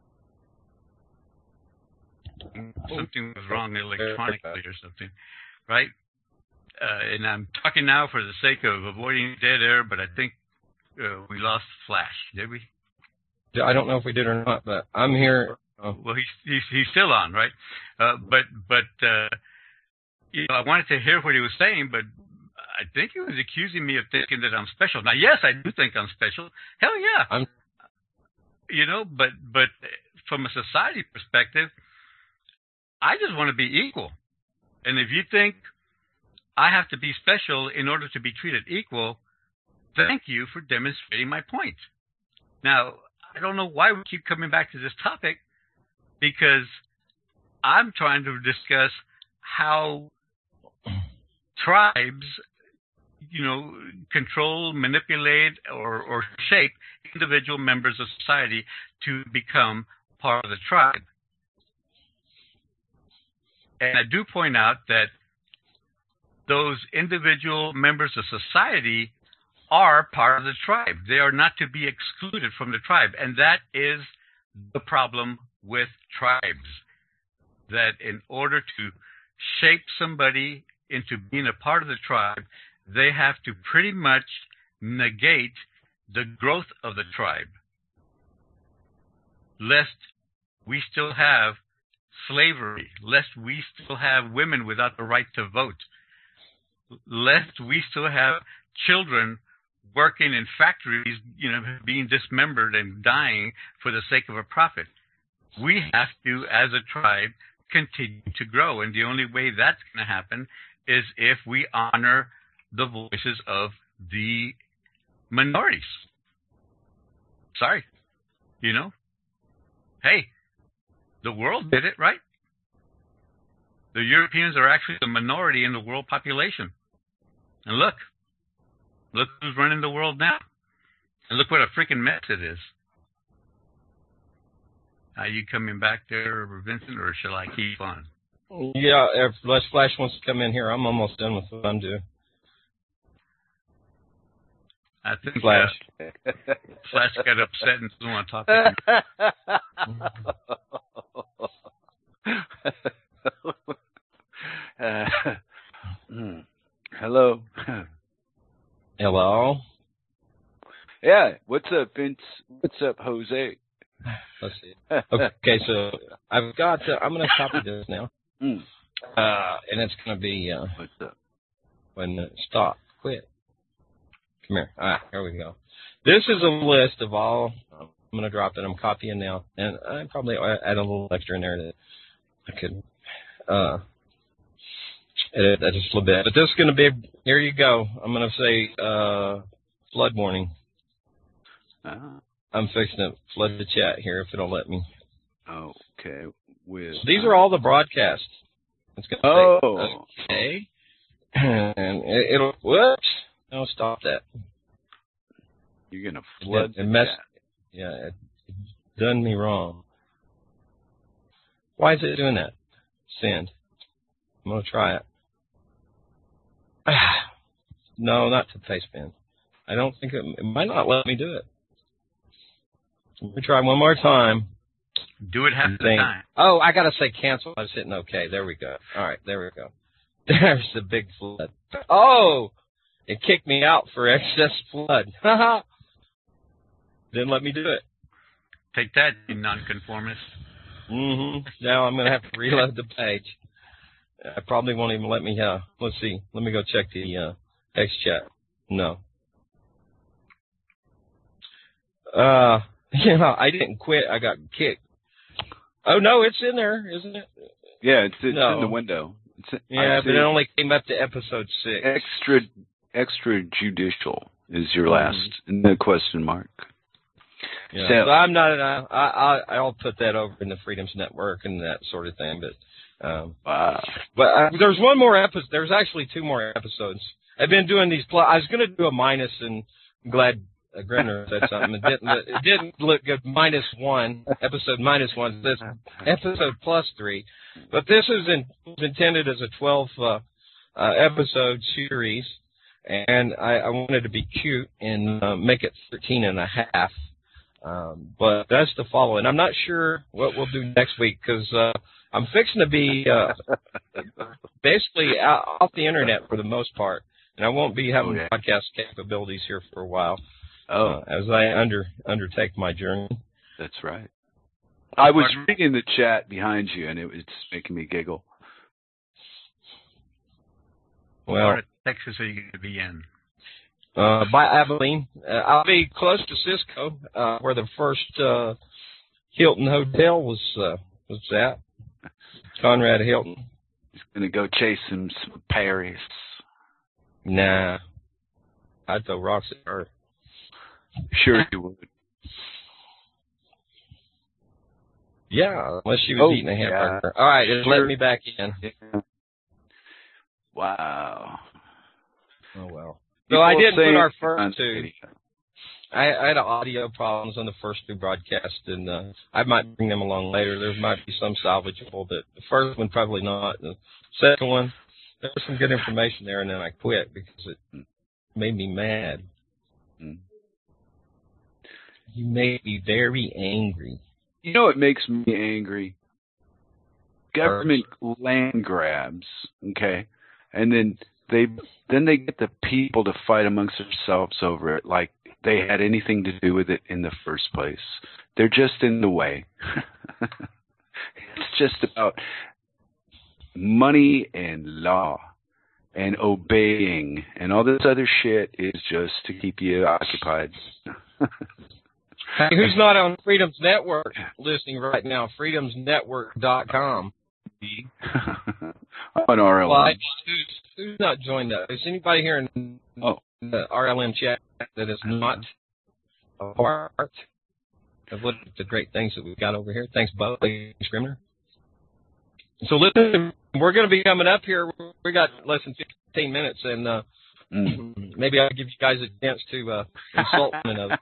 Something was wrong electronically or something, right? Uh, and I'm talking now for the sake of avoiding dead air, but I think uh, we lost Flash, did we? I don't know if we did or not, but I'm here. Oh. Well, he's, he's he's still on, right? Uh, but but uh, you know, I wanted to hear what he was saying, but I think he was accusing me of thinking that I'm special. Now, yes, I do think I'm special. Hell yeah, I'm. You know, but but from a society perspective, I just want to be equal. And if you think I have to be special in order to be treated equal, thank you for demonstrating my point. Now, I don't know why we keep coming back to this topic, because I'm trying to discuss how tribes, you know, control, manipulate, or, or shape individual members of society to become part of the tribe. And I do point out that those individual members of society are part of the tribe. They are not to be excluded from the tribe. And that is the problem with tribes. That in order to shape somebody into being a part of the tribe, they have to pretty much negate the growth of the tribe, lest we still have slavery, lest we still have women without the right to vote, lest we still have children working in factories, you know, being dismembered and dying for the sake of a profit. We have to, as a tribe, continue to grow. And the only way that's going to happen is if we honor the voices of the minorities. Sorry. You know? Hey, the world did it, right? The Europeans are actually the minority in the world population. And look, look who's running the world now. And look what a freaking mess it is. Are you coming back there, Vincent, or shall I keep on? Yeah, if Les Flash wants to come in here, I'm almost done with what I'm doing. I think Flash. Uh, Flash got upset and doesn't want to talk to me. uh, hmm. Hello. Hello. Yeah. What's up, Vince? What's up, Jose? Let's see. Okay, so I've got. Uh, I'm going to copy this now, mm. uh, and it's going to be. Uh, What's up? When uh, stop, quit. Come here. All right, here we go. This is a list of all. I'm going to drop it. I'm copying now, and I probably add a little extra in there that I could uh, edit that just a little bit. But this is going to be. Here you go. I'm going to say uh, flood warning. Uh-huh. I'm fixing to flood the chat here if it'll let me. Okay. With so these are all the broadcasts. It's going to oh. say, okay. And it, it'll, whoops. No, stop that. You're going to flood it, it messed, Yeah, it, it done me wrong. Why is it doing that? Send. I'm going to try it. No, not to Facepan. I don't think it, it might not let me do it. Let me try one more time. Do it half the time. Oh, I got to say cancel. I was hitting OK. There we go. All right, there we go. There's the big flood. Oh, it kicked me out for excess flood. Didn't let me do it. Take that, you nonconformist. Mm-hmm. Now I'm going to have to reload the page. I probably won't even let me, uh, let's see. Let me go check the uh, X chat. No. Uh, yeah, I didn't quit. I got kicked. Oh, no, it's in there, isn't it? Yeah, it's, it's no. in the window. It's, yeah, but it only came up to episode six. Extra, extrajudicial is your last, mm-hmm. no question mark. Yeah, so, so I'm not. Uh, I, I I'll put that over in the Freedoms Network and that sort of thing. But um, wow. But uh, there's one more episode. There's actually two more episodes. I've been doing these. Pl- I was going to do a minus, and I'm glad uh, Grimner said something. It didn't. It didn't look good. Minus one episode. Minus one. This episode plus three. But this is in, was intended as a twelve uh, uh, episode series, and I, I wanted to be cute and uh, make it thirteen and a half. Um, but that's the following. I'm not sure what we'll do next week because uh, I'm fixing to be uh, basically out, off the internet for the most part, and I won't be having oh, yeah. podcast capabilities here for a while oh. uh, as I under undertake my journey. That's right. I was reading the chat behind you, and it was making me giggle. Well, what Texas are you going to be in? Uh, by Abilene. Uh, I'll be close to Cisco, uh, where the first, uh, Hilton Hotel was, uh, was at. Conrad Hilton. He's gonna go chase some, some Paris. Nah. I'd throw rocks at her. Sure you would. Yeah, unless she was oh, eating a hamburger. Yeah. All right, just sure. let me back in. Yeah. Wow. Oh, well. So I didn't put our first two. I, I had audio problems on the first two broadcasts, and uh, I might bring them along later. There might be some salvageable, but the first one probably not. The second one, there was some good information there, and then I quit because it made me mad. Mm. You made me very angry. You know what makes me angry? Government First. land grabs, okay, and then they then they get the people to fight amongst themselves over it like they had anything to do with it in the first place. They're just in the way. It's just about money and law and obeying, and all this other shit is just to keep you occupied. Hey, who's not on Freedom's Network listening right now? freedoms network dot com. On R L M. Well, who's, who's not joined that? Is anybody here in oh. the R L M chat that is not a part of what the great things that we've got over here? Thanks, Bud. Thanks, Scrimmner. So listen, we're going to be coming up here. We got less than fifteen minutes, and uh, mm. maybe I'll give you guys a chance to uh, insult one another.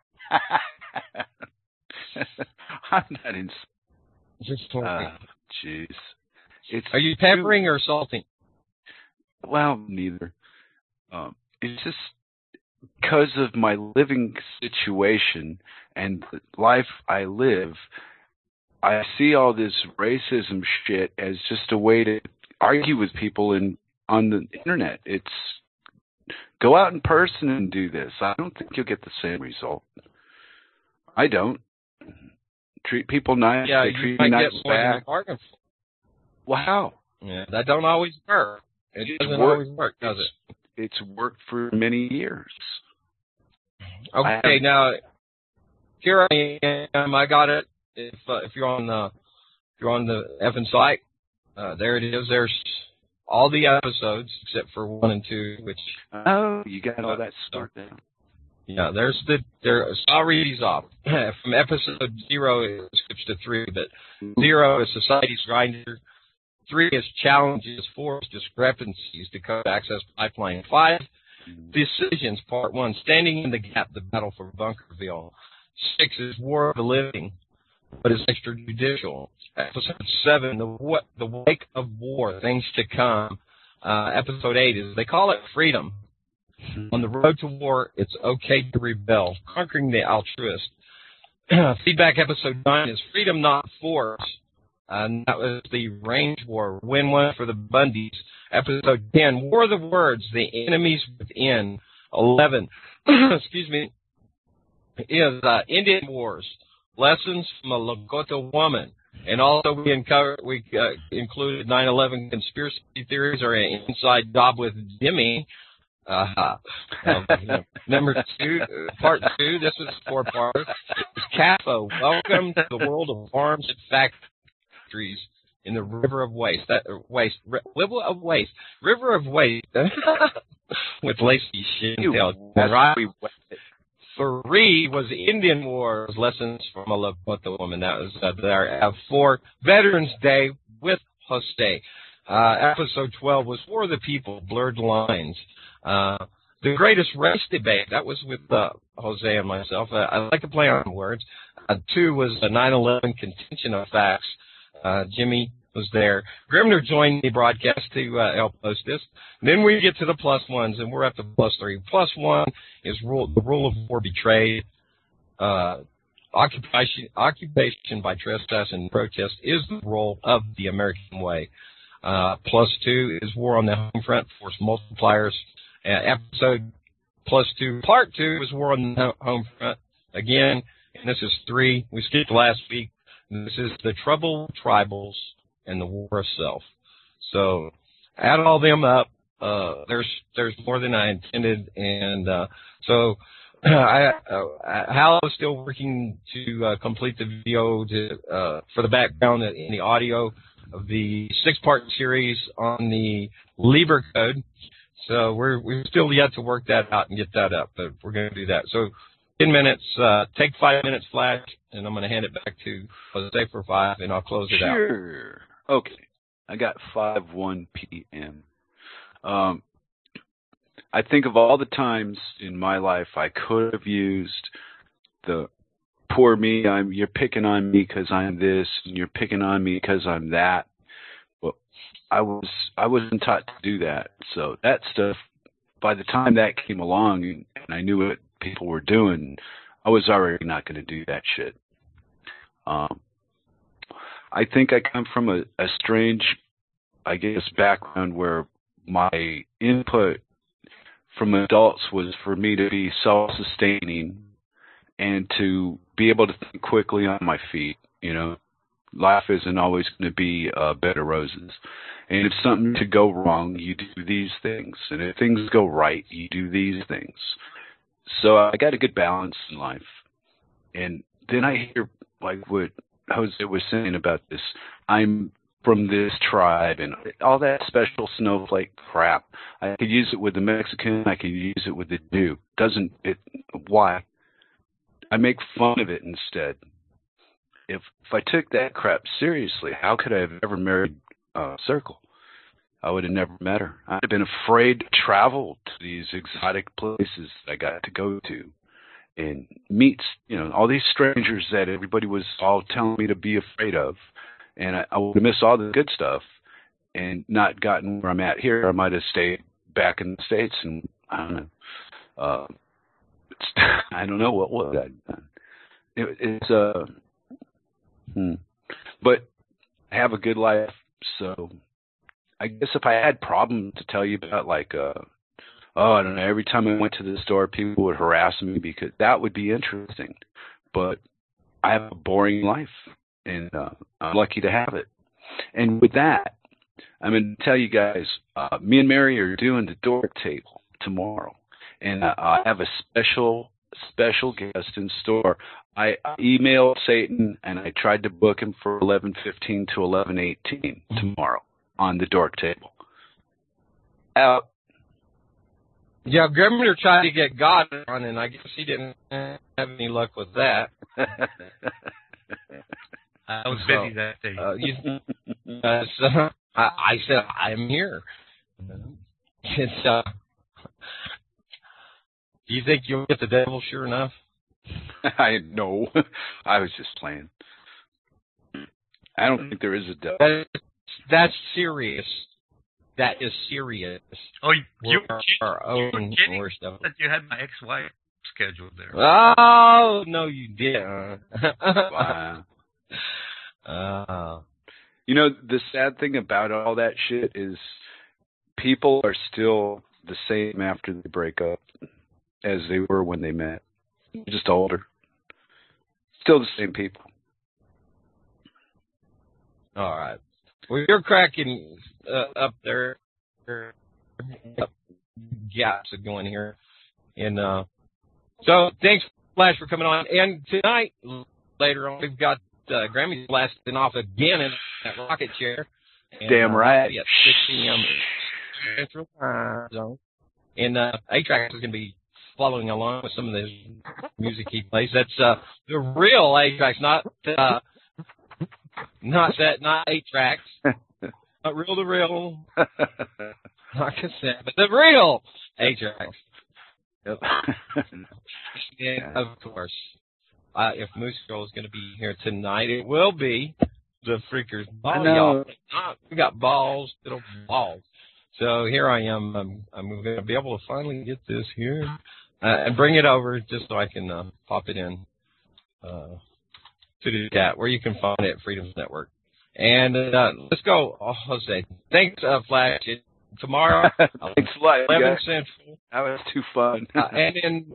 I'm not in. Just jeez. It's Are you peppering or salting? Well, neither. Um, it's just because of my living situation and the life I live. I see all this racism shit as just a way to argue with people in on the internet. It's go out in person and do this. I don't think you'll get the same result. I don't. Treat people nice. Yeah, they you treat might me nice get more back. Than Wow. Yeah, that don't always work. It it's doesn't work, always work, does it's, it? It's worked for many years. Okay, now here I am. I got it. If uh, if you're on the if you're on the effing site, uh, there it is. There's all the episodes except for one and two, which oh, you got all that stuff down. Yeah, there's the there. So I'll read these off from episode zero. It skips to three, but zero is society's grinder. Three is challenges. Four is discrepancies to code access pipeline. Five, decisions. Part one, standing in the gap, the battle for Bunkerville. Six is war of the living. What is extrajudicial? Episode seven, the what the wake of war, things to come. Uh, episode eight is they call it freedom. On the road to war, it's okay to rebel. Conquering the altruist. feedback episode nine is Freedom Not Force. And that was the Range War, win one for the Bundys. Episode ten, War of the Words, the Enemies Within. eleven, excuse me, is uh, Indian Wars, Lessons from a Lakota Woman. And also we, uncovered, we uh, included nine eleven conspiracy theories or an inside job with Jimmy. Uh, um, number two, part two, this is four parts. It's C A F O, Welcome to the World of Farms and Factories in the River of Waste. That, waste, River of Waste. River of Waste. With Lacey Shintel. Right. Three was Indian Wars, Lessons from a Lakota Woman. That was uh, there. Uh, four, Veterans Day with Jose. Uh, episode twelve was For the People, Blurred Lines. Uh, the Greatest Race Debate. That was with uh, Jose and myself. Uh, I like to play on words. Uh, two was the nine eleven Contention of Facts. Uh, Jimmy was there. Grimner joined the broadcast to uh, help host this. Then we get to the plus ones, and we're up to plus three. Plus one is rule, the rule of war betrayed. Uh, occupation, occupation by trespass and protest is the role of the American way. Uh, plus two is war on the home front, force multipliers. Uh, episode plus two, part two is war on the home front. Again, and this is three. We skipped last week. This is the trouble with tribals and the war of self. So add all them up. Uh, there's there's more than I intended, and uh, so I, uh, Hal is still working to uh, complete the video to, uh, for the background in the audio of the six-part series on the Liber Code. So we're we're still yet to work that out and get that up, but we're going to do that. So ten minutes, uh, take five minutes flash, and I'm going to hand it back to Jose for five, and I'll close it out. Sure. Okay. I got five one p.m. Um, I think of all the times in my life I could have used the poor me, I'm you're picking on me because I'm this, and you're picking on me because I'm that. Well, I was I wasn't taught to do that. So that stuff, by the time that came along and, and I knew what people were doing, I was already not going to do that shit. Um, I think I come from a, a strange, I guess, background where my input from adults was for me to be self-sustaining and to be able to think quickly on my feet. You know, life isn't always going to be uh, bed of roses. And if something to go wrong, you do these things. And if things go right, you do these things. So I got a good balance in life. And then I hear, like what Jose was saying about this, I'm from this tribe and all that special snowflake crap. I could use it with the Mexican. I could use it with the Jew. Doesn't it? Why? I make fun of it instead. If if I took that crap seriously, how could I have ever married uh, Circle? I would have never met her. I'd have been afraid to travel to these exotic places that I got to go to and meet, you know, all these strangers that everybody was all telling me to be afraid of. And I, I would have missed all the good stuff and not gotten where I'm at here. I might have stayed back in the States, and I don't know. Uh, it's, I don't know what would I've done. It, it's uh, hmm. But I have a good life, so I guess if I had problems to tell you about, like, uh, oh, I don't know, every time I went to the store, people would harass me, because that would be interesting. But I have a boring life, and uh, I'm lucky to have it. And with that, I'm going to tell you guys, uh, me and Mary are doing the Dork Table tomorrow. And uh, I have a special, special guest in store. I emailed Satan, and I tried to book him for eleven fifteen to eleven eighteen tomorrow on the Dork Table. Out. Yeah, Grimner tried to get God on, and I guess he didn't have any luck with that. I was so, busy that day. Uh, you, uh, so I, I said, I'm here. It's, uh, do you think you'll get the devil sure enough? I know. I was just playing. I don't think there is a devil. That is, that's serious. That is serious. Oh, you, you, our, you, our own you were kidding worst devil. that you had my ex-wife's scheduled there. Oh, no, you didn't. Wow. Uh, You know, the sad thing about all that shit is people are still the same after they break up as they were when they met. Just older. Still the same people. all right. Well, you're cracking uh, up there. Up gaps are going here. And uh, so thanks, Flash, for coming on. And tonight, later on, we've got uh, Grammy blasting off again in that rocket chair. And, Damn uh, right. At six p.m. Central Time Zone. And uh, A-Trax is going to be following along with some of the music he plays. That's uh, the real A-Trax, not uh, not that, not A-Trax, not real the real, not cassette, but the real A-Trax. Yep. And of course, uh, if Moose Girl is going to be here tonight, it will be the Freakers Ball. I know. Y'all. We got balls, little balls. So here I am. I'm, I'm going to be able to finally get this here uh, and bring it over just so I can uh, pop it in uh, to the chat where you can find it at Freedom's Network. And uh, let's go, oh, Jose. Thanks, uh, Flash. Tomorrow, Thanks a lot. eleven guys. Central. That was too fun. uh, and then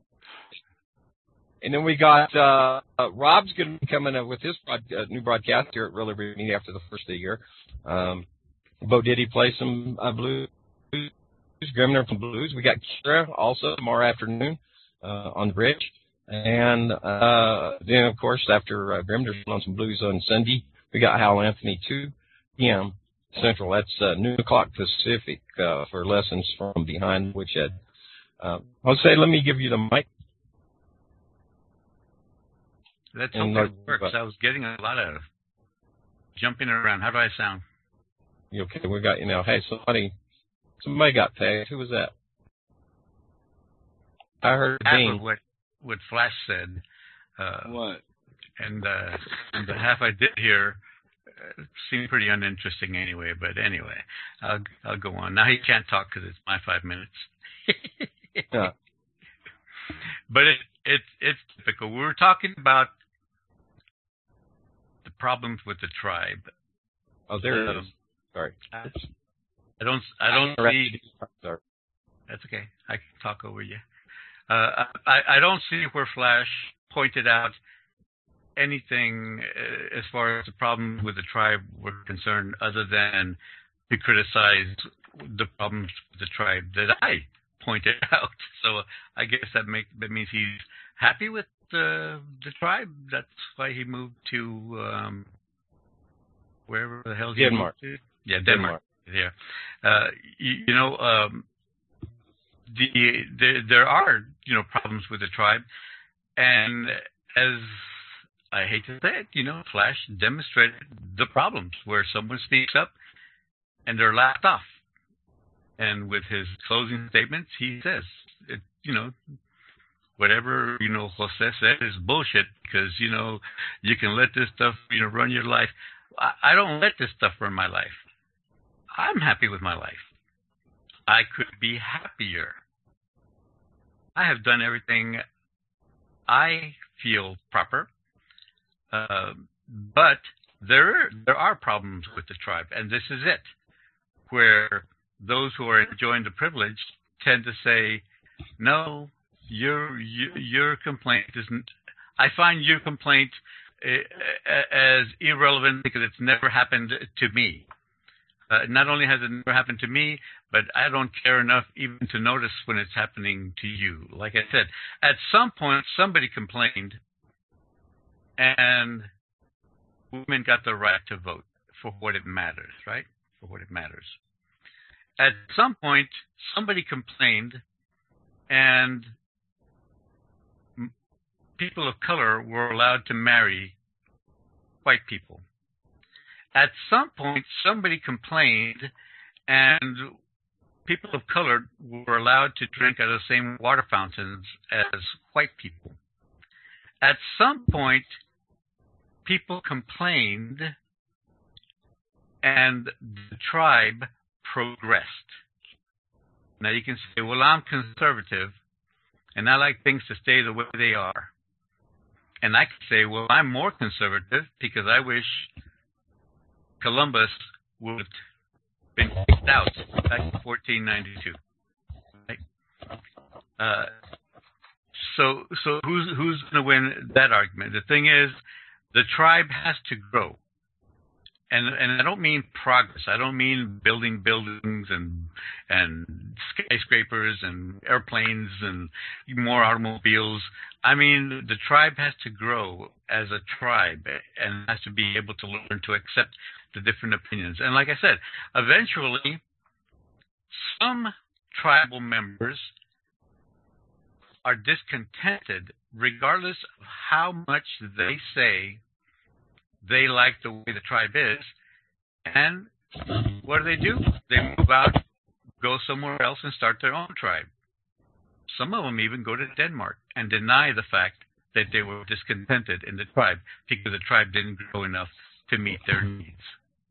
and then we got uh, uh, Rob's going to be coming up with his broad, uh, new broadcast here at Real Liberty Media after the first of the year. Um, Bo Diddy play some uh, blues, Grimner from blues. We got Kira also tomorrow afternoon uh, on the bridge. And uh, then, of course, after uh, Grimner's on some blues on Sunday, we got Hal Anthony, two p.m. Central. That's uh, noon o'clock Pacific uh, for lessons from behind Woodshed. Uh, Jose, let me give you the mic. Let's And hope it look, works. I was getting a lot of jumping around. How do I sound? You okay? We got you now. Hey, somebody, somebody got paid. Who was that? I heard Half Dean. of what what Flash said. Uh, What? And, uh, and the half I did hear uh, seemed pretty uninteresting anyway. But anyway, I'll I'll go on. Now he can't talk because it's my five minutes. Yeah. But it it it's typical. We were talking about the problems with the tribe. Oh, there it Um, is. Sorry. I don't I don't see. Sorry. That's okay. I can talk over you. Uh, I I don't see where Flash pointed out anything uh, as far as the problems with the tribe were concerned, other than to criticize the problems with the tribe that I pointed out. So I guess that make that means he's happy with the the tribe. That's why he moved to um, wherever the hell he Denmark. moved to. Yeah, Denmark. Denmark. Yeah. Uh, you, you know, um, the, the there are you know problems with the tribe, and as I hate to say it, you know, Flash demonstrated the problems where someone speaks up and they're laughed off. And with his closing statements, he says, it, you know, whatever, you know, Jose said is bullshit because, you know, you can let this stuff, you know, run your life. I, I don't let this stuff run my life. I'm happy with my life. I could be happier. I have done everything I feel proper. Uh, but there there are problems with the tribe, and this is it, where those who are enjoying the privilege tend to say, no, your your, your complaint isn't. I find your complaint uh, as irrelevant because it's never happened to me. Uh, not only has it never happened to me, but I don't care enough even to notice when it's happening to you. Like I said, at some point somebody complained, and women got the right to vote for what it matters, right? For what it matters. At some point, somebody complained, and m- people of color were allowed to marry white people. At some point, somebody complained, and people of color were allowed to drink out of the same water fountains as white people. At some point, people complained, and the tribe progressed. Now you can say, well, I'm conservative. and I like things to stay the way they are. And I could say, well, I'm more conservative because I wish Columbus would have been kicked out back in fourteen ninety-two. Right? Uh, so, so who's who's going to win that argument? The thing is, the tribe has to grow. And and I don't mean progress. I don't mean building buildings and and skyscrapers and airplanes and more automobiles. I mean the tribe has to grow as a tribe and has to be able to learn to accept the different opinions. And like I said, eventually some tribal members are discontented regardless of how much they say they like the way the tribe is, and what do they do? They move out, go somewhere else, and start their own tribe. Some of them even go to Denmark and deny the fact that they were discontented in the tribe because the tribe didn't grow enough to meet their needs.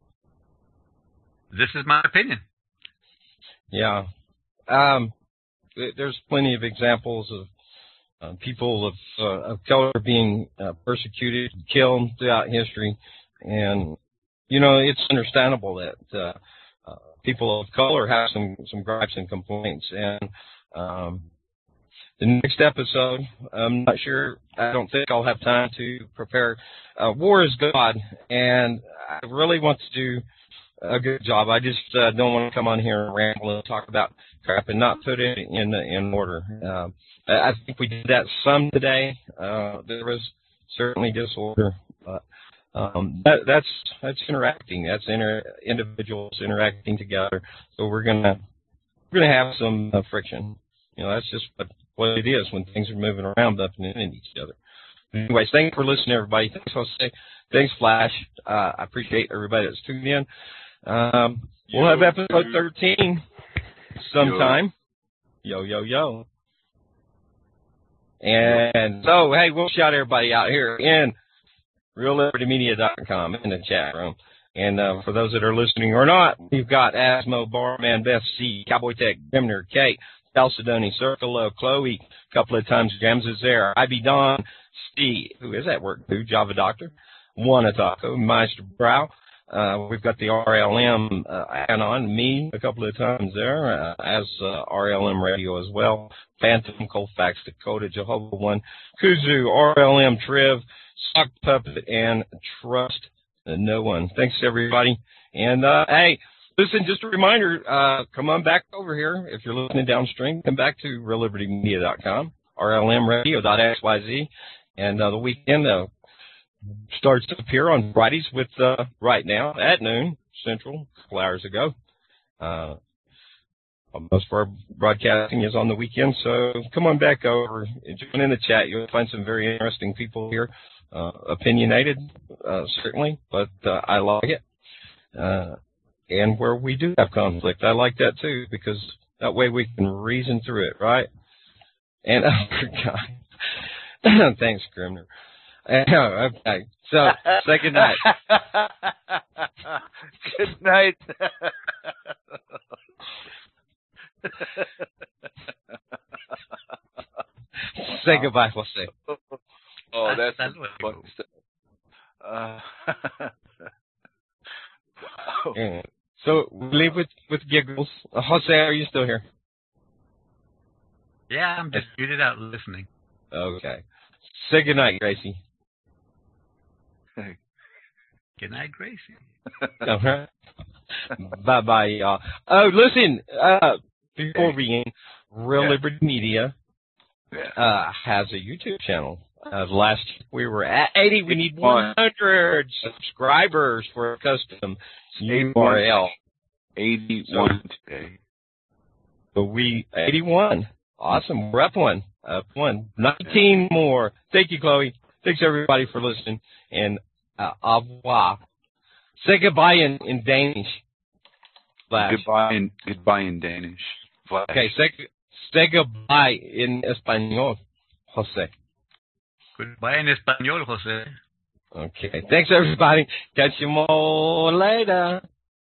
This is my opinion. Yeah. Um, there's plenty of examples of Uh, people of, uh, of color being uh, persecuted, killed throughout history, and you know it's understandable that uh, uh, people of color have some some gripes and complaints. And um, the next episode, I'm not sure. I don't think I'll have time to prepare. Uh, War is God, and I really want to do a good job. I just uh, don't want to come on here and ramble and talk about crap and not put it in in order. Uh, I think we did that some today. Uh, there was certainly disorder, but um, that, that's that's interacting. That's inter, individuals interacting together. So we're gonna we're gonna have some uh, friction. You know, that's just what, what it is when things are moving around, up and in each other. Anyways, thanks for listening, everybody. Thanks, Jose. Thanks, Flash. Uh, I appreciate everybody that's tuned in. Um, we'll have episode thirteen sometime. Yo, yo, yo. And so, hey, we'll shout everybody out here in Real Liberty Media dot com in the chat room. And uh, for those that are listening or not, we've got Asmo, Barman, Beth C, Cowboy Tech, Grimner, Kate, Chalcedony, Circle, Chloe, a couple of times James is there, I B Don, Steve, who is that work too, Java Doctor, Wanataco, Meister Brow. Uh, we've got the R L M uh, add-on, me a couple of times there, uh, as uh, R L M Radio as well. Phantom, Colfax, Dakota, Jehovah One, Kuzu, R L M, Triv, Sock Puppet, and Trust No One. Thanks, everybody. And, uh, hey, listen, just a reminder, uh, come on back over here. If you're listening downstream, come back to Real Liberty Media dot com, R L M Radio dot X Y Z, and uh, the weekend, uh, starts to appear on Fridays with uh, right now at noon Central, a couple hours ago. Uh, most of our broadcasting is on the weekend, so come on back over, join in the chat. You'll find some very interesting people here, uh, opinionated, uh, certainly, but uh, I like it. Uh, and where we do have conflict, I like that too, because that way we can reason through it, right? And I forgot. Thanks, Grimner. Okay, so say good night. Good night. Say goodbye, Jose. Oh, that's fun stuff. Uh, wow. Yeah. So we leave with with giggles. Uh, Jose, are you still here? Yeah, I'm just muted out listening. Okay. Say good night, Gracie. Good night, Gracie. All right. Bye bye, y'all. Oh, listen, uh, before we end, Real Yeah. Liberty Media uh, has a YouTube channel. Uh, last we were at eighty. We need one hundred subscribers for a custom U R L. eighty-one today. But we eighty-one. Awesome. We're up one. Up one. nineteen more. Thank you, Chloe. Thanks everybody for listening. And uh, au revoir. Say goodbye in, in Danish. Flash. Goodbye in goodbye in Danish. Flash. Okay, say say goodbye in Espanol, Jose. Goodbye in Espanol, Jose. Okay. Thanks everybody. Catch you more later.